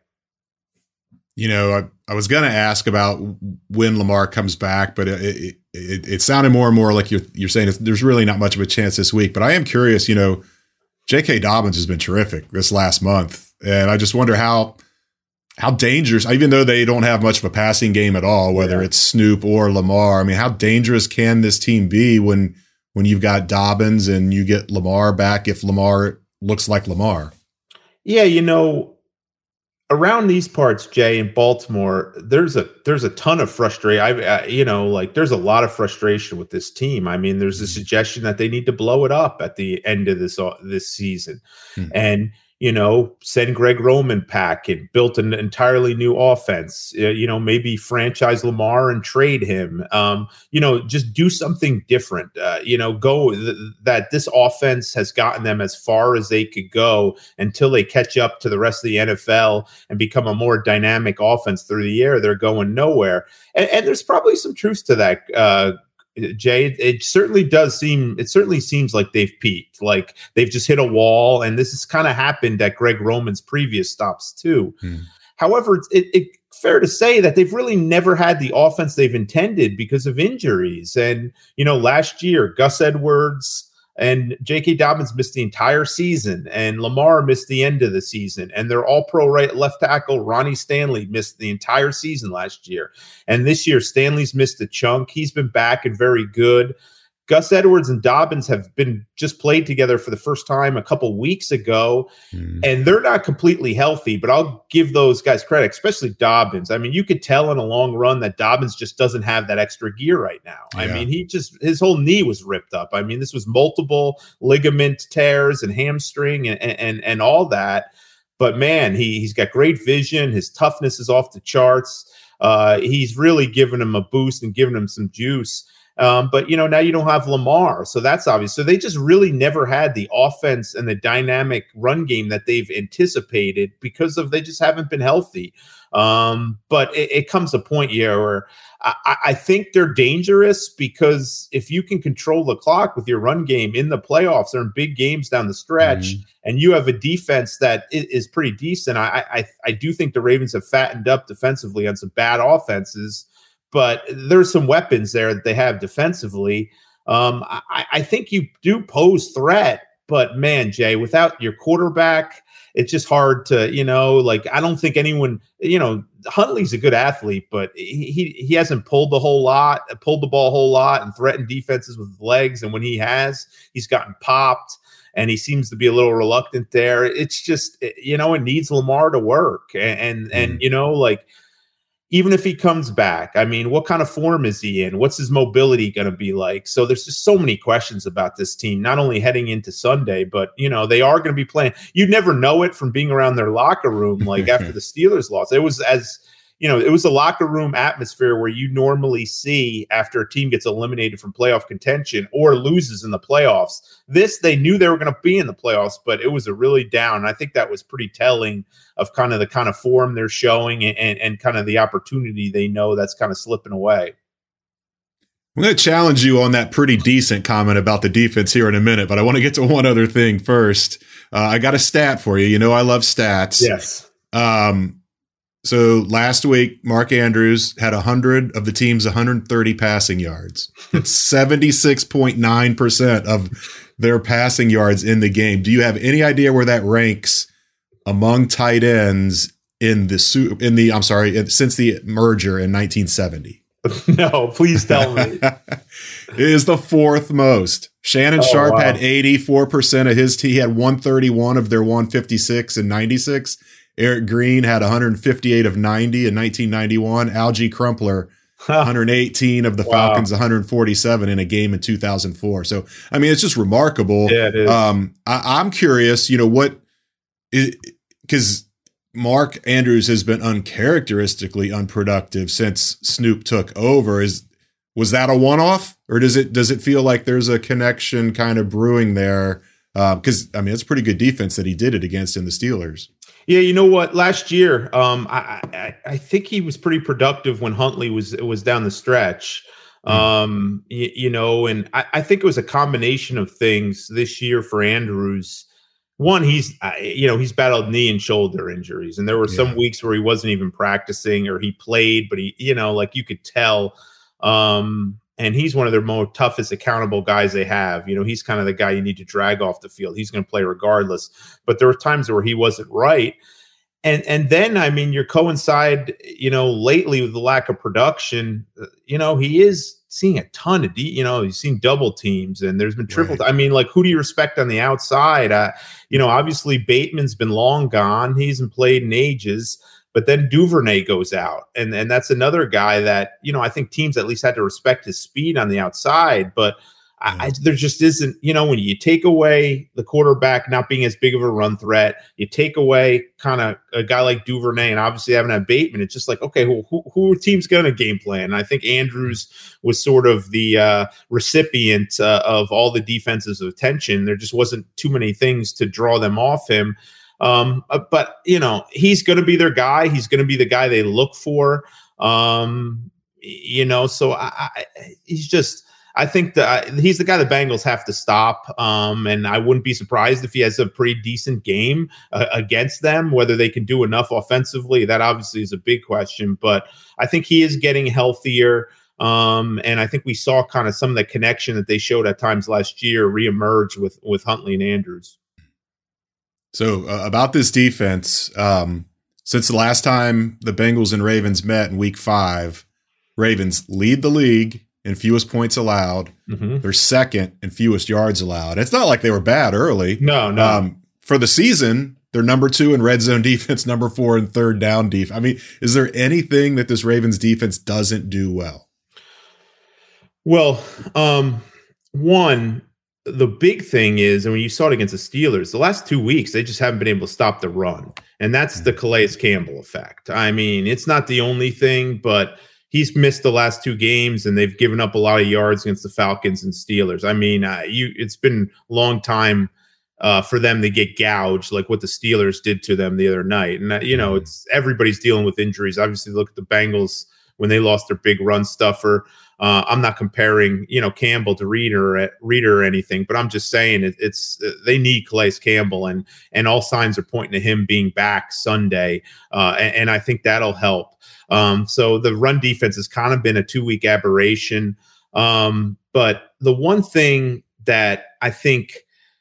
F: You know, I, I was going to ask about when Lamar comes back, but it, it, it, it sounded more and more like you're, you're saying there's really not much of a chance this week. But I am curious, you know, J K. Dobbins has been terrific this last month. And I just wonder how how dangerous, even though they don't have much of a passing game at all, whether yeah. it's Snoop or Lamar, I mean, how dangerous can this team be when when you've got Dobbins and you get Lamar back if Lamar looks like Lamar?
R: Yeah, you know, around these parts, Jay, in Baltimore, there's a there's a ton of frustration. I, I, you know, like there's a lot of frustration with this team. I mean, there's a suggestion that they need to blow it up at the end of this uh, this season, mm-hmm. and you know, send Greg Roman back and built an entirely new offense. Uh, you know, maybe franchise Lamar and trade him. Um, you know, just do something different. Uh, you know, go th- that this offense has gotten them as far as they could go until they catch up to the rest of the N F L and become a more dynamic offense through the air. They're going nowhere. And, and there's probably some truth to that, uh, Jay. It, it certainly does seem, it certainly seems like they've peaked, like they've just hit a wall. And this has kind of happened at Greg Roman's previous stops too. Hmm. However, it's it, it, fair to say that they've really never had the offense they've intended because of injuries. And, you know, last year, Gus Edwards and J K. Dobbins missed the entire season, and Lamar missed the end of the season. And their all-pro right left tackle, Ronnie Stanley, missed the entire season last year. And this year, Stanley's missed a chunk. He's been back and very good. Gus Edwards and Dobbins have been just played together for the first time a couple weeks ago, mm. and they're not completely healthy, but I'll give those guys credit, especially Dobbins. I mean, you could tell in a long run that Dobbins just doesn't have that extra gear right now. Yeah. I mean, he just, his whole knee was ripped up. I mean, this was multiple ligament tears and hamstring and, and, and all that. But man, he, he's got great vision. His toughness is off the charts. Uh, he's really given him a boost and given him some juice. Um, but, you know, now you don't have Lamar. So that's obvious. So they just really never had the offense and the dynamic run game that they've anticipated because of they just haven't been healthy. Um, but it, it comes a point here where I, I think they're dangerous because if you can control the clock with your run game in the playoffs or in big games down the stretch, mm-hmm. and you have a defense that is pretty decent, I, I, I do think the Ravens have fattened up defensively on some bad offenses. But there's some weapons there that they have defensively. Um, I, I think you do pose threat, but man, Jay, without your quarterback, it's just hard to, you know, like, I don't think anyone, you know, Huntley's a good athlete, but he he hasn't pulled the whole lot, pulled the ball a whole lot and threatened defenses with legs. And when he has, he's gotten popped and he seems to be a little reluctant there. It's just, you know, it needs Lamar to work. And, and, mm. and you know, like, even if he comes back, I mean, what kind of form is he in? What's his mobility going to be like? So there's just so many questions about this team, not only heading into Sunday, but, you know, they are going to be playing. You'd never know it from being around their locker room, like after the Steelers lost. It was as, you know, it was a locker room atmosphere where you normally see after a team gets eliminated from playoff contention or loses in the playoffs. This, they knew they were going to be in the playoffs, but it was a really down. I think that was pretty telling of kind of the kind of form they're showing and, and, and kind of the opportunity they know that's kind of slipping away.
F: I'm going to challenge you on that pretty decent comment about the defense here in a minute, but I want to get to one other thing first. Uh, I got a stat for you. You know, I love stats.
R: Yes.
F: Um, So last week, Mark Andrews had one hundred of the team's one hundred thirty passing yards. It's seventy-six point nine percent of their passing yards in the game. Do you have any idea where that ranks among tight ends in the in the I'm sorry, since the merger in nineteen seventy?
R: No, please tell me.
F: It is the fourth most. Shannon oh, Sharp wow. had eighty-four percent of his team. He had one thirty-one of their one fifty-six and ninety-six. Eric Green had one hundred fifty-eight of ninety in nineteen ninety-one. Algie Crumpler, one hundred eighteen of the wow. Falcons, one hundred forty-seven in a game in two thousand four. So, I mean, it's just remarkable.
R: Yeah, it is.
F: Um, I, I'm curious, you know, what is because Mark Andrews has been uncharacteristically unproductive since Snoop took over. Is was that a one-off, or does it does it feel like there's a connection kind of brewing there? Because uh, I mean, it's a pretty good defense that he did it against in the Steelers.
R: Yeah, you know what? Last year, um, I, I, I think he was pretty productive when Huntley was was down the stretch. Um, you, you know, and I, I think it was a combination of things this year for Andrews. One, he's you know he's battled knee and shoulder injuries, and there were some yeah. weeks where he wasn't even practicing, or he played, but he you know like you could tell. Um, and he's one of their most toughest accountable guys they have. You know, he's kind of the guy you need to drag off the field. He's going to play regardless. But there were times where he wasn't right. And and then, I mean, you coincide, you know, lately with the lack of production, you know, he is seeing a ton of, de- you know, he's seen double teams and there's been triple. Right. I mean, like, who do you respect on the outside? Uh, you know, obviously Bateman's been long gone. He hasn't played in ages. But then Duvernay goes out. And, and that's another guy that, you know, I think teams at least had to respect his speed on the outside. But I, I, there just isn't, you know, when you take away the quarterback not being as big of a run threat, you take away kind of a guy like Duvernay and obviously having a Bateman, it's just like, okay, well, who, who are teams going to game plan? And I think Andrews was sort of the uh, recipient uh, of all the defensive attention. There just wasn't too many things to draw them off him. Um, but, you know, he's going to be their guy. He's going to be the guy they look for. Um, you know, so I, I, he's just – I think that uh, he's the guy the Bengals have to stop, um, and I wouldn't be surprised if he has a pretty decent game uh, against them. Whether they can do enough offensively, that obviously is a big question. But I think he is getting healthier, um, and I think we saw kind of some of the connection that they showed at times last year reemerge with with Huntley and Andrews.
F: So uh, about this defense, um, since the last time the Bengals and Ravens met in Week Five, Ravens lead the league in fewest points allowed. Mm-hmm. They're second in fewest yards allowed. It's not like they were bad early.
R: No, no.
F: Um, for the season, they're number two in red zone defense, number four in third down defense. I mean, is there anything that this Ravens defense doesn't do well?
R: Well, um, one, the big thing is, and when you saw it against the Steelers, the last two weeks, they just haven't been able to stop the run. And that's the Calais Campbell effect. I mean, it's not the only thing, but he's missed the last two games, and they've given up a lot of yards against the Falcons and Steelers. I mean, uh, you it's been a long time uh, for them to get gouged, like what the Steelers did to them the other night. And, uh, you know, it's everybody's dealing with injuries. Obviously, look at the Bengals when they lost their big run stuffer. Uh, I'm not comparing, you know, Campbell to Reader, Reader or anything, but I'm just saying it, it's they need Calais Campbell, and and all signs are pointing to him being back Sunday, uh, and, and I think that'll help. Um, so the run defense has kind of been a two-week aberration. Um, but the one thing that I think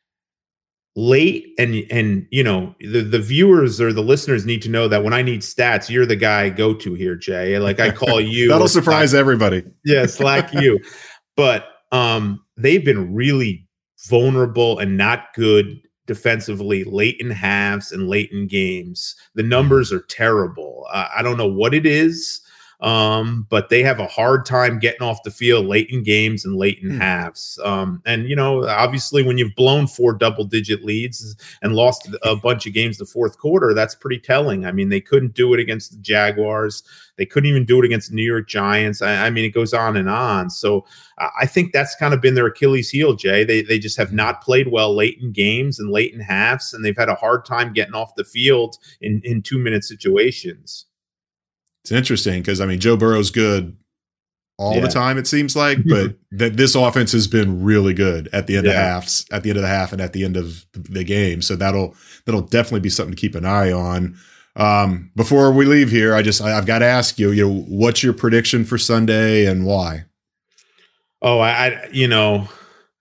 R: late and, and you know, the, the viewers or the listeners need to know that when I need stats, you're the guy I go to here, Jay. Like I call you.
F: That'll surprise Slack, everybody.
R: Yeah, Slack you. But um, they've been really vulnerable and not good defensively late in halves and late in games. The numbers are terrible. Uh, I don't know what it is, um, but they have a hard time getting off the field late in games and late in mm. halves. Um, and, you know, obviously when you've blown four double-digit leads and lost a bunch of games the fourth quarter, that's pretty telling. I mean, they couldn't do it against the Jaguars. They couldn't even do it against the New York Giants. I, I mean, it goes on and on. So uh, I think that's kind of been their Achilles heel, Jay. They they just have not played well late in games and late in halves, and they've had a hard time getting off the field in, in two-minute situations.
F: It's interesting because, I mean, Joe Burrow's good all yeah. the time, it seems like, but that this offense has been really good at the end yeah. of halves, at the end of the half and at the end of the game. So that'll that'll definitely be something to keep an eye on. Um, before we leave here, I just, I, I've got to ask you, you know, what's your prediction for Sunday and why?
R: Oh, I, I you know,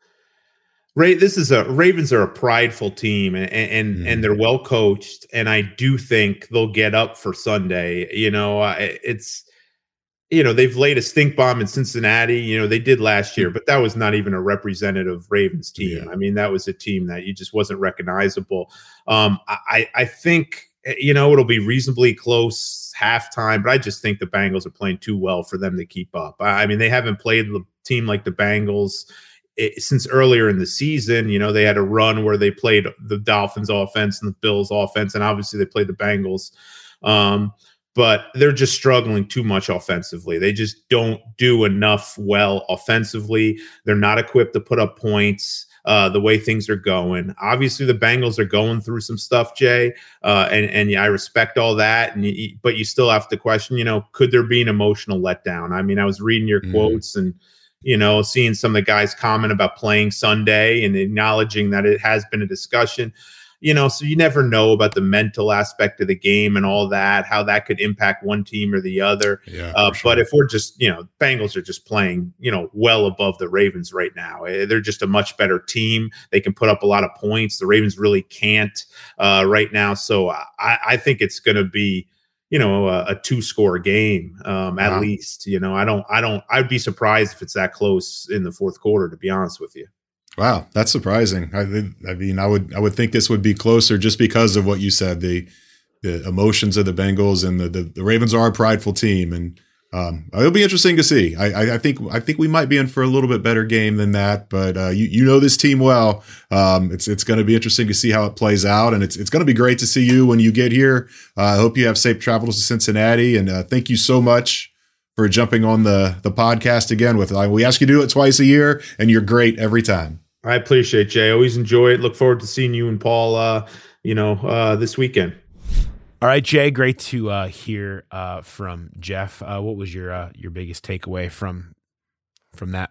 R: Ray, this is a Ravens are a prideful team, and and, mm. and they're well coached. And I do think they'll get up for Sunday. You know, it's, you know, they've laid a stink bomb in Cincinnati. You know, they did last year, but that was not even a representative Ravens team. Yeah. I mean, that was a team that you just wasn't recognizable. Um, I, I think, you know, it'll be reasonably close halftime, but I just think the Bengals are playing too well for them to keep up. I mean, they haven't played a team like the Bengals it, since earlier in the season. You know, they had a run where they played the Dolphins offense and the Bills offense, and obviously they played the Bengals. Um, but they're just struggling too much offensively. They just don't do enough well offensively. They're not equipped to put up points. Uh, the way things are going. Obviously, the Bengals are going through some stuff, Jay, uh, and and yeah, I respect all that. And you, but you still have to question, you know, could there be an emotional letdown? I mean, I was reading your mm. quotes and, you know, seeing some of the guys comment about playing Sunday and acknowledging that it has been a discussion. you know, so you never know about the mental aspect of the game and all that, how that could impact one team or the other.
F: Yeah,
R: uh,
F: sure.
R: But if we're just, you know, Bengals are just playing, you know, well above the Ravens right now. They're just a much better team. They can put up a lot of points. The Ravens really can't uh, right now. So I, I think it's going to be, you know, a, a two score game um, at
F: Wow.
R: least. You know, I don't, I don't, I'd be surprised if it's that close in the fourth quarter, to be honest with you.
F: Wow, that's surprising. I, I mean, I would I would think this would be closer just because of what you said, the the emotions of the Bengals and the the, the Ravens are a prideful team, and um, it'll be interesting to see. I, I, I think I think we might be in for a little bit better game than that, but uh, you you know this team well. Um, it's it's going to be interesting to see how it plays out, and it's it's going to be great to see you when you get here. Uh, I hope you have safe travels to Cincinnati, and uh, thank you so much for jumping on the the podcast again with us. We ask you to do it twice a year, and you're great every time.
R: I appreciate it, Jay. Always enjoy it. Look forward to seeing you and Paul, uh, you know, uh, this weekend.
E: All right, Jay, great to uh, hear uh, from Jeff. Uh, what was your uh, your biggest takeaway from from that?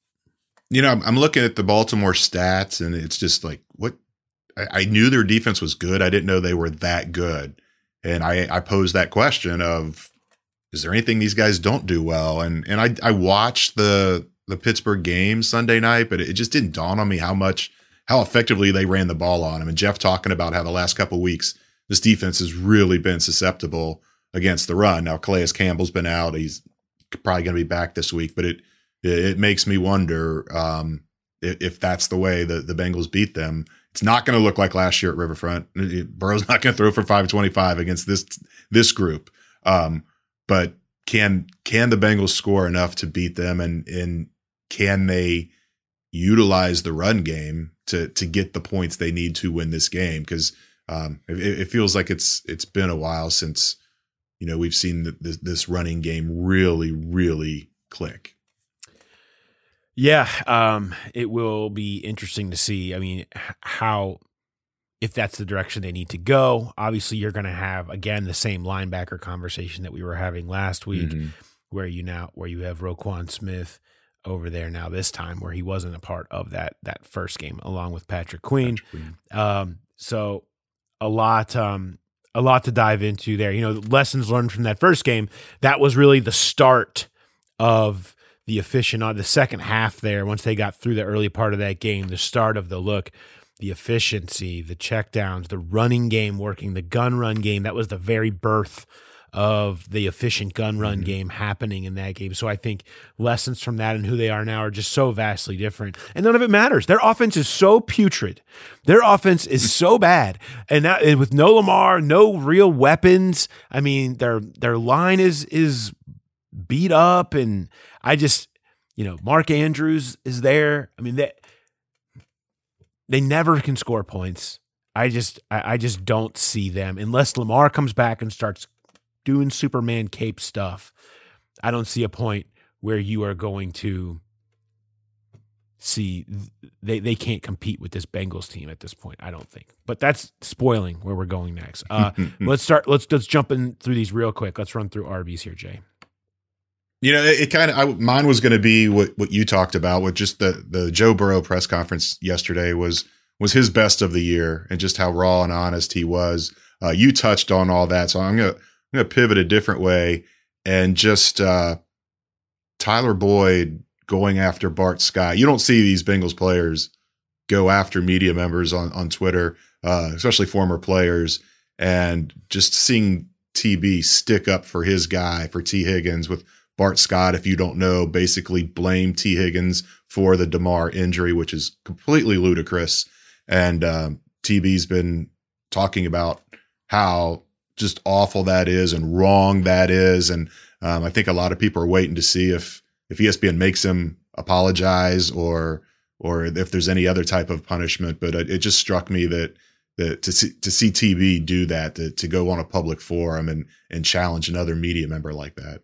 F: You know, I'm, I'm looking at the Baltimore stats, and it's just like, what? I, I knew their defense was good. I didn't know they were that good. And I, I posed that question of, is there anything these guys don't do well? And and I, I watched the the Pittsburgh game Sunday night, but it just didn't dawn on me how much, how effectively they ran the ball on him. And Jeff talking about how the last couple of weeks, this defense has really been susceptible against the run. Now, Calais Campbell's been out. He's probably going to be back this week, but it, it makes me wonder um, if, if that's the way the, the Bengals beat them. It's not going to look like last year at Riverfront. Burrow's not going to throw for five twenty-five against this, this group. Um, but can, can the Bengals score enough to beat them? And, and, can they utilize the run game to to get the points they need to win this game? Because um, it, it feels like it's it's been a while since, you know, we've seen the, this, this running game really, really click.
E: Yeah, um, it will be interesting to see. I mean, how if that's the direction they need to go. Obviously, you're going to have again the same linebacker conversation that we were having last week, mm-hmm. where you now where you have Roquan Smith over there now this time, where he wasn't a part of that that first game along with Patrick Queen. Patrick Queen. Um, so a lot um, a lot to dive into there. You know, lessons learned from that first game. That was really the start of the efficient on the second half there. Once they got through the early part of that game, the start of the look, the efficiency, the checkdowns, the running game working, the gun run game. That was the very birth of the efficient gun run mm-hmm. game happening in that game. So I think lessons from that and who they are now are just so vastly different. And none of it matters. Their offense is so putrid. Their offense is so bad. And, now, and with no Lamar, no real weapons, I mean, their their line is is beat up. And I just, you know, Mark Andrews is there. I mean, they, they never can score points. I just I, I just don't see them unless Lamar comes back and starts doing Superman cape stuff. I don't see a point where you are going to see they they can't compete with this Bengals team at this point. I don't think, but that's spoiling where we're going next. Uh, let's start. Let's let's jump in through these real quick. Let's run through Arby's here, Jay.
F: You know, it, it kind of mine was going to be what what you talked about with just the the Joe Burrow press conference yesterday was was his best of the year and just how raw and honest he was. Uh, you touched on all that, so I'm gonna. I'm going to pivot a different way and just uh, Tyler Boyd going after Bart Scott. You don't see these Bengals players go after media members on, on Twitter, uh, especially former players, and just seeing T B stick up for his guy, for T. Higgins with Bart Scott. If you don't know, basically blame T. Higgins for the DeMar injury, which is completely ludicrous. And um, T B's been talking about how just awful that is and wrong that is. And um, I think a lot of people are waiting to see if, if E S P N makes him apologize or, or if there's any other type of punishment. But it, it just struck me that, that to see, to see T B do that, to, to go on a public forum and, and challenge another media member like that.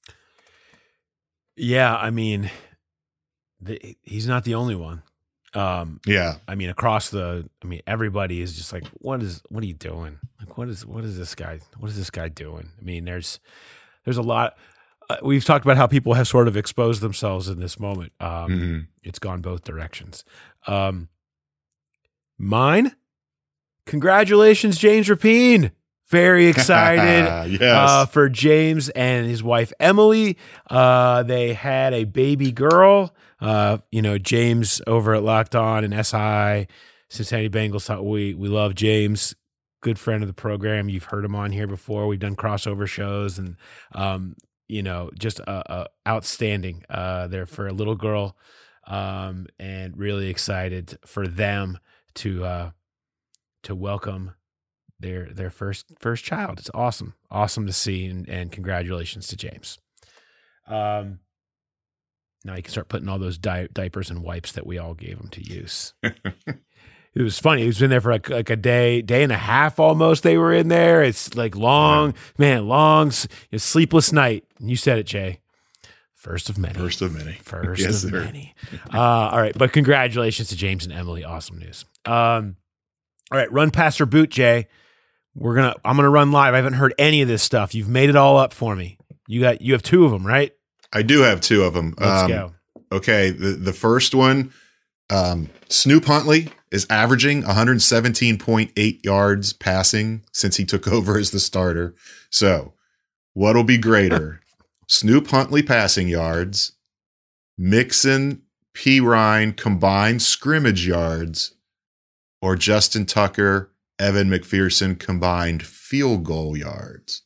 E: Yeah. I mean, the, he's not the only one. Um,
F: yeah.
E: I mean, across the, I mean, everybody is just like, what is, what are you doing? Like, what is, what is this guy, what is this guy doing? I mean, there's, there's a lot, uh, we've talked about how people have sort of exposed themselves in this moment. Um, mm-hmm. It's gone both directions. Um, mine, congratulations, James Rapine. Very excited
F: yes.
E: uh, for James and his wife, Emily. Uh, they had a baby girl. Uh, you know, James over at Locked On and S I, Cincinnati Bengals. We, we love James. Good friend of the program. You've heard him on here before. We've done crossover shows and, um, you know, just uh, uh, outstanding uh, there for a little girl, um, and really excited for them to uh, to welcome their their first first child. It's awesome, awesome to see, and, and congratulations to James. Um, now you can start putting all those di- diapers and wipes that we all gave him to use. It was funny. He was in there for like, like a day, day and a half almost. They were in there. It's like long, man, long, it's sleepless night. And you said it, Jay. First of many.
F: First of many.
E: First
F: yes,
E: of
F: sir.
E: many. Uh, all right, but congratulations to James and Emily. Awesome news. Um, all right, run, pass, or boot, Jay. We're gonna. I'm gonna run live. I haven't heard any of this stuff. You've made it all up for me. You got. You have two of them, right?
F: I do have two of them.
E: Let's
F: um,
E: go.
F: Okay, the the first one, um, Snoop Huntley is averaging one hundred seventeen point eight yards passing since he took over as the starter. So, what'll be greater, Snoop Huntley passing yards, Mixon P. Ryan combined scrimmage yards, or Justin Tucker, Evan McPherson combined field goal yards?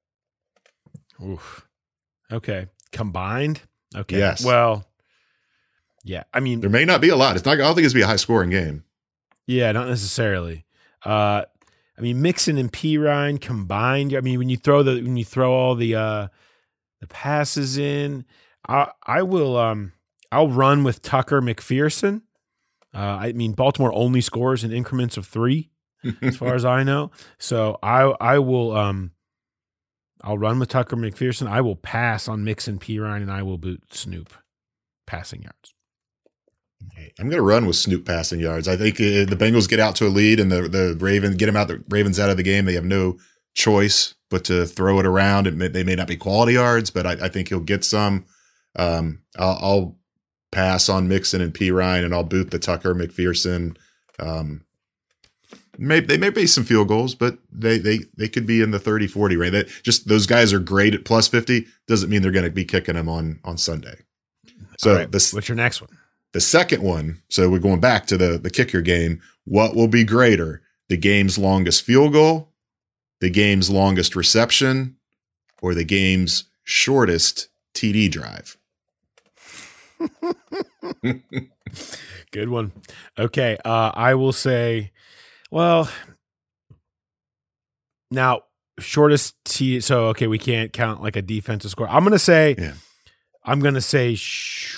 E: Oof. Okay. Combined? Okay.
F: Yes.
E: Well, yeah. I mean,
F: there may not be a lot. It's not. I don't think it's gonna be a high scoring game.
E: Yeah, not necessarily. Uh, I mean, Mixon and P. Ryan combined. I mean, when you throw the when you throw all the uh, the passes in, I I will um I'll run with Tucker McPherson. Uh, I mean, Baltimore only scores in increments of three, as far as I know. So I I will um I'll run with Tucker McPherson. I will pass on Mixon, P. Ryan, and I will boot Snoop passing yards.
F: I'm going to run with Snoop passing yards. I think uh, the Bengals get out to a lead, and the the Ravens get them out. The Ravens out of the game. They have no choice but to throw it around. It may, they may not be quality yards, but I, I think he'll get some. Um, I'll, I'll pass on Mixon and P. Ryan, and I'll boot the Tucker McPherson. Um, maybe they may be some field goals, but they they they could be in the thirty forty range. That just those guys are great at plus fifty. Doesn't mean they're going to be kicking them on on Sunday. So
E: right,
F: this,
E: what's your next one?
F: The second one, so we're going back to the, the kicker game. What will be greater, the game's longest field goal, the game's longest reception, or the game's shortest T D drive?
E: Good one. Okay, uh, I will say, well, now shortest T. So okay, we can't count like a defensive score. I'm gonna say,
F: yeah. I'm
E: gonna say. Sh-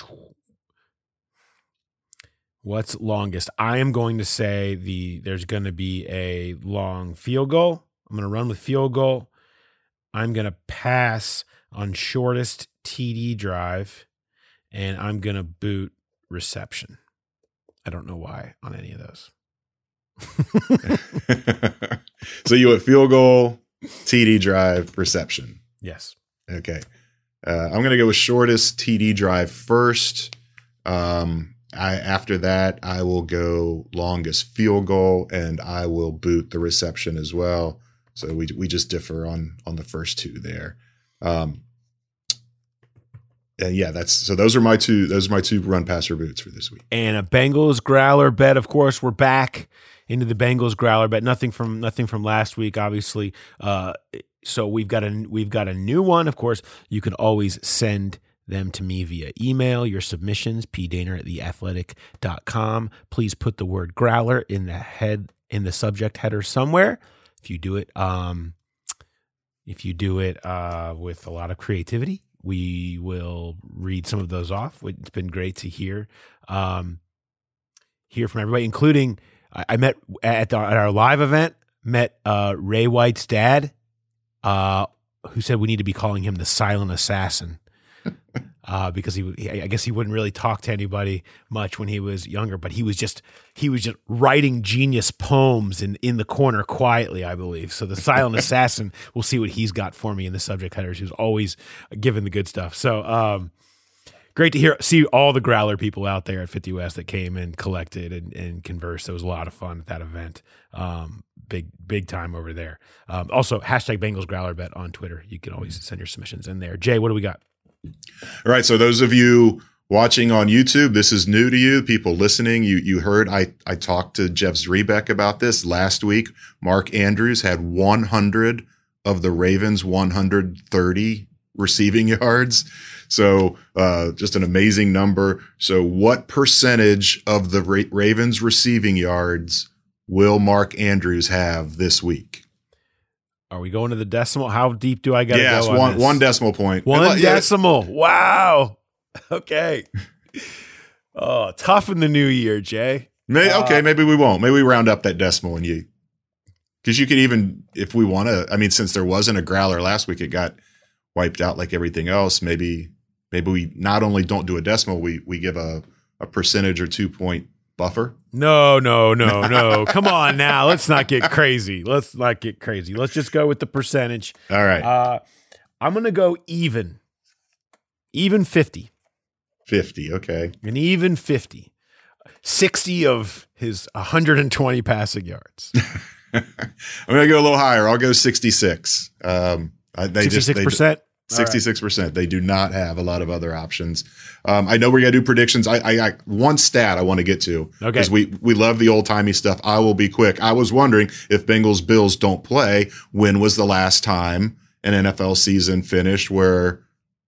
E: What's longest? I am going to say the there's going to be a long field goal. I'm going to run with field goal. I'm going to pass on shortest T D drive, and I'm going to boot reception. I don't know why on any of those.
F: So you went field goal, T D drive, reception.
E: Yes.
F: Okay. Uh, I'm going to go with shortest T D drive first. Um, I, after that, I will go longest field goal, and I will boot the reception as well. So we we just differ on on the first two there. Um, and yeah, that's so. Those are my two. Those are my two run passer boots for this week.
E: And a Bengals growler bet. Of course, we're back into the Bengals growler bet. Nothing from nothing from last week, obviously. Uh, so we've got a we've got a new one. Of course, you can always send them to me via email, your submissions, pdaner at the athletic dot com. Please put the word growler in the head, in the subject header somewhere. If you do it, um, if you do it uh, with a lot of creativity, we will read some of those off. It's been great to hear, um, hear from everybody, including I, I met at, the, at our live event, met uh, Ray White's dad, uh, who said we need to be calling him the silent assassin. Uh, because he, he, I guess he wouldn't really talk to anybody much when he was younger, but he was just, he was just writing genius poems in, in the corner quietly, I believe. So the silent assassin, we'll see what he's got for me in the subject headers. He was always giving the good stuff. So, um, great to hear, see all the Growler people out there at fifty West that came and collected and, and conversed. It was a lot of fun at that event. Um, big, big time over there. Um, also, hashtag Bengals Growler Bet on Twitter. You can always send your submissions in there. Jay, what do we got?
F: All right. So those of you watching on YouTube, this is new to you. People listening, you you heard I, I talked to Jeff Zrebeck about this last week. Mark Andrews had one hundred of the Ravens' one hundred thirty receiving yards. So uh, just an amazing number. So what percentage of the Ra- Ravens' receiving yards will Mark Andrews have this week?
E: Are we going to the decimal? How deep do I got to
F: yeah,
E: go?
F: Yes, one,
E: on
F: one decimal point.
E: One
F: and, yeah.
E: decimal. Wow. Okay. Oh, tough in the new year, Jay.
F: May,
E: uh,
F: okay, maybe we won't. Maybe we round up that decimal and you, because you could even, if we want to, I mean, since there wasn't a Growler last week, it got wiped out like everything else. Maybe, maybe we not only don't do a decimal, we we give a, a percentage or two point buffer.
E: No, no, no, no. Come on now. Let's not get crazy. Let's not get crazy. Let's just go with the percentage.
F: All right.
E: Uh, I'm going to go even. Even fifty.
F: fifty, okay.
E: An even fifty. sixty of his one hundred twenty passing yards.
F: I'm going to go a little higher. I'll go sixty-six. Um, they
E: sixty-six percent?
F: Just, sixty-six percent. Right. They do not have a lot of other options. Um, I know we're going to do predictions. I, I, I one stat I want to get to because
E: okay.
F: we, we love the old timey stuff. I will be quick. I was wondering if Bengals Bills don't play, when was the last time an N F L season finished where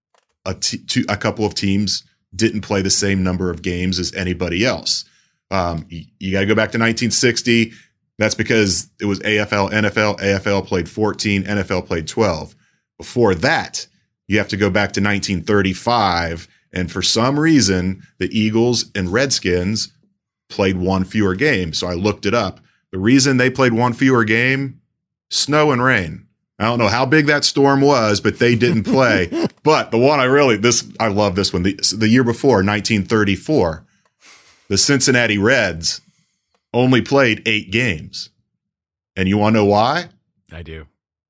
F: a, t- two, a couple of teams didn't play the same number of games as anybody else? Um, you, you got to go back to nineteen sixty. That's because it was A F L, N F L. A F L played fourteen, N F L played twelve. Before that, you have to go back to nineteen thirty-five. And for some reason, the Eagles and Redskins played one fewer game. So I looked it up. The reason they played one fewer game, snow and rain. I don't know how big that storm was, but they didn't play. But the one I really, this, I love this one. The, the year before, nineteen thirty-four, the Cincinnati Reds only played eight games. And you want to know why?
E: I do.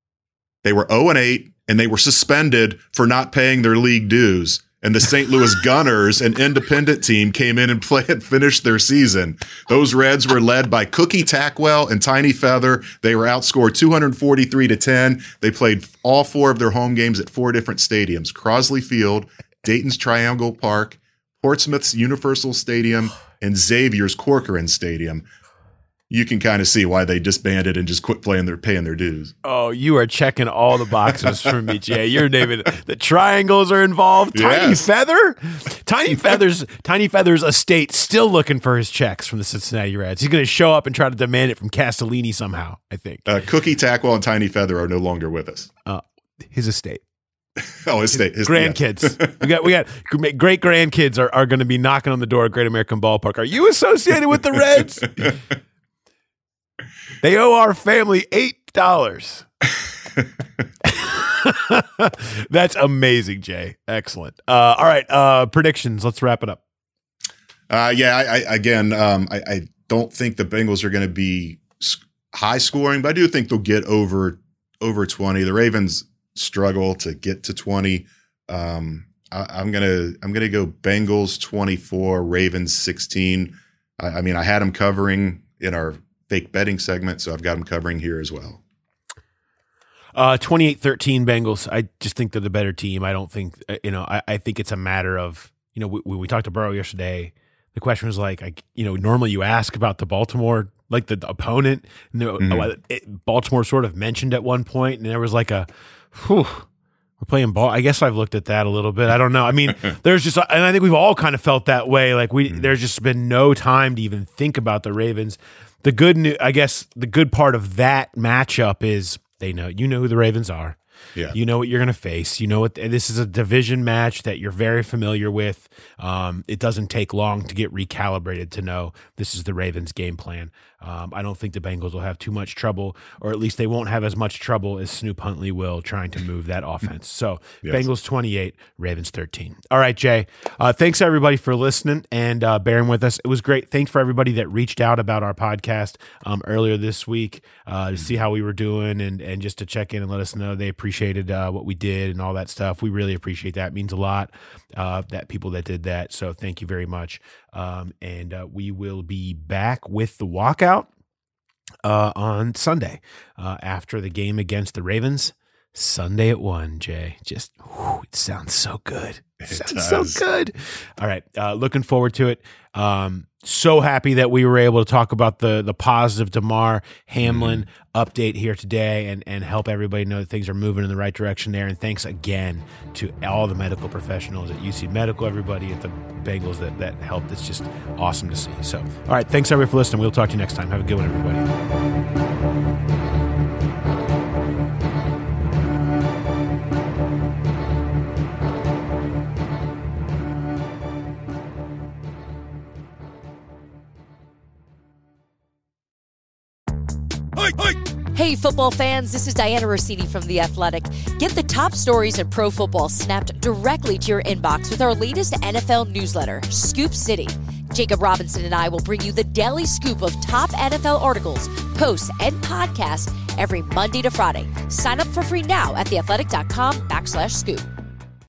F: They were oh and eight, and they were suspended for not paying their league dues. And the Saint Louis Gunners, an independent team, came in and played, finished their season. Those Reds were led by Cookie Tackwell and Tiny Feather. They were outscored two forty-three to ten. They played all four of their home games at four different stadiums: Crosley Field, Dayton's Triangle Park, Portsmouth's Universal Stadium, and Xavier's Corcoran Stadium. You can kind of see why they disbanded and just quit playing their paying their dues.
E: Oh, you are checking all the boxes for me, Jay. You're naming the triangles are involved. Tiny
F: Yes.
E: Feather, Tiny Feather's Tiny Feather's estate still looking for his checks from the Cincinnati Reds. He's going to show up and try to demand it from Castellini somehow. I think
F: Uh, Cookie Tackwell and Tiny Feather are no longer with us.
E: uh, his estate.
F: Oh, his state, his
E: grandkids. we got we got great grandkids are, are going to be knocking on the door at Great American Ballpark. Are you associated with the Reds? They owe our family eight dollars. That's amazing, Jay. Excellent. Uh, all right, uh, predictions. Let's wrap it up.
F: Uh, yeah, I, I, again, um, I, I don't think the Bengals are going to be high scoring, but I do think they'll get over over twenty. The Ravens struggle to get to twenty. Um, I, I'm gonna I'm gonna go Bengals twenty-four, Ravens sixteen. I, I mean, I had them covering in our fake betting segment, so I've got them covering here as well.
E: Uh, twenty-eight thirteen Bengals. I just think they're the better team. I don't think, you know, I, I think it's a matter of, you know, we, we talked to Burrow yesterday. The question was like, I, you know, normally you ask about the Baltimore, like the, the opponent. And there, mm-hmm. it, Baltimore sort of mentioned at one point, and there was like a, whew, we're playing ball. I guess I've looked at that a little bit. I don't know. I mean, there's just, and I think we've all kind of felt that way. Like we, mm-hmm. there's just been no time to even think about the Ravens. The good news, I guess, the good part of that matchup is they know, you know who the Ravens are.
F: Yeah.
E: You know what you're going to face. You know what, this is a division match that you're very familiar with. Um, it doesn't take long to get recalibrated to know this is the Ravens' game plan. Um, I don't think the Bengals will have too much trouble, or at least they won't have as much trouble as Snoop Huntley will trying to move that offense. So yes. Bengals twenty-eight, Ravens thirteen. All right, Jay. Uh, thanks everybody for listening and uh, bearing with us. It was great. Thanks for everybody that reached out about our podcast um, earlier this week uh, to see how we were doing and and just to check in and let us know they appreciate appreciated uh, what we did and all that stuff. We really appreciate that. It means a lot, uh, that people that did that. So thank you very much. Um, and uh, we will be back with the walkout uh, on Sunday uh, after the game against the Ravens. Sunday at one, Jay. Just, whew, it sounds so good. It, it sounds does. so good. All right. Uh, looking forward to it. Um, so happy that we were able to talk about the the positive Damar Hamlin mm. update here today and, and help everybody know that things are moving in the right direction there. And thanks again to all the medical professionals at U C Medical, everybody at the Bengals that, that helped. It's just awesome to see. So, all right. Thanks, everybody, for listening. We'll talk to you next time. Have a good one, everybody.
S: Hey, football fans, this is Diana Rossini from The Athletic. Get the top stories in pro football snapped directly to your inbox with our latest N F L newsletter, Scoop City. Jacob Robinson and I will bring you the daily scoop of top N F L articles, posts, and podcasts every Monday to Friday. Sign up for free now at theathletic.com backslash scoop.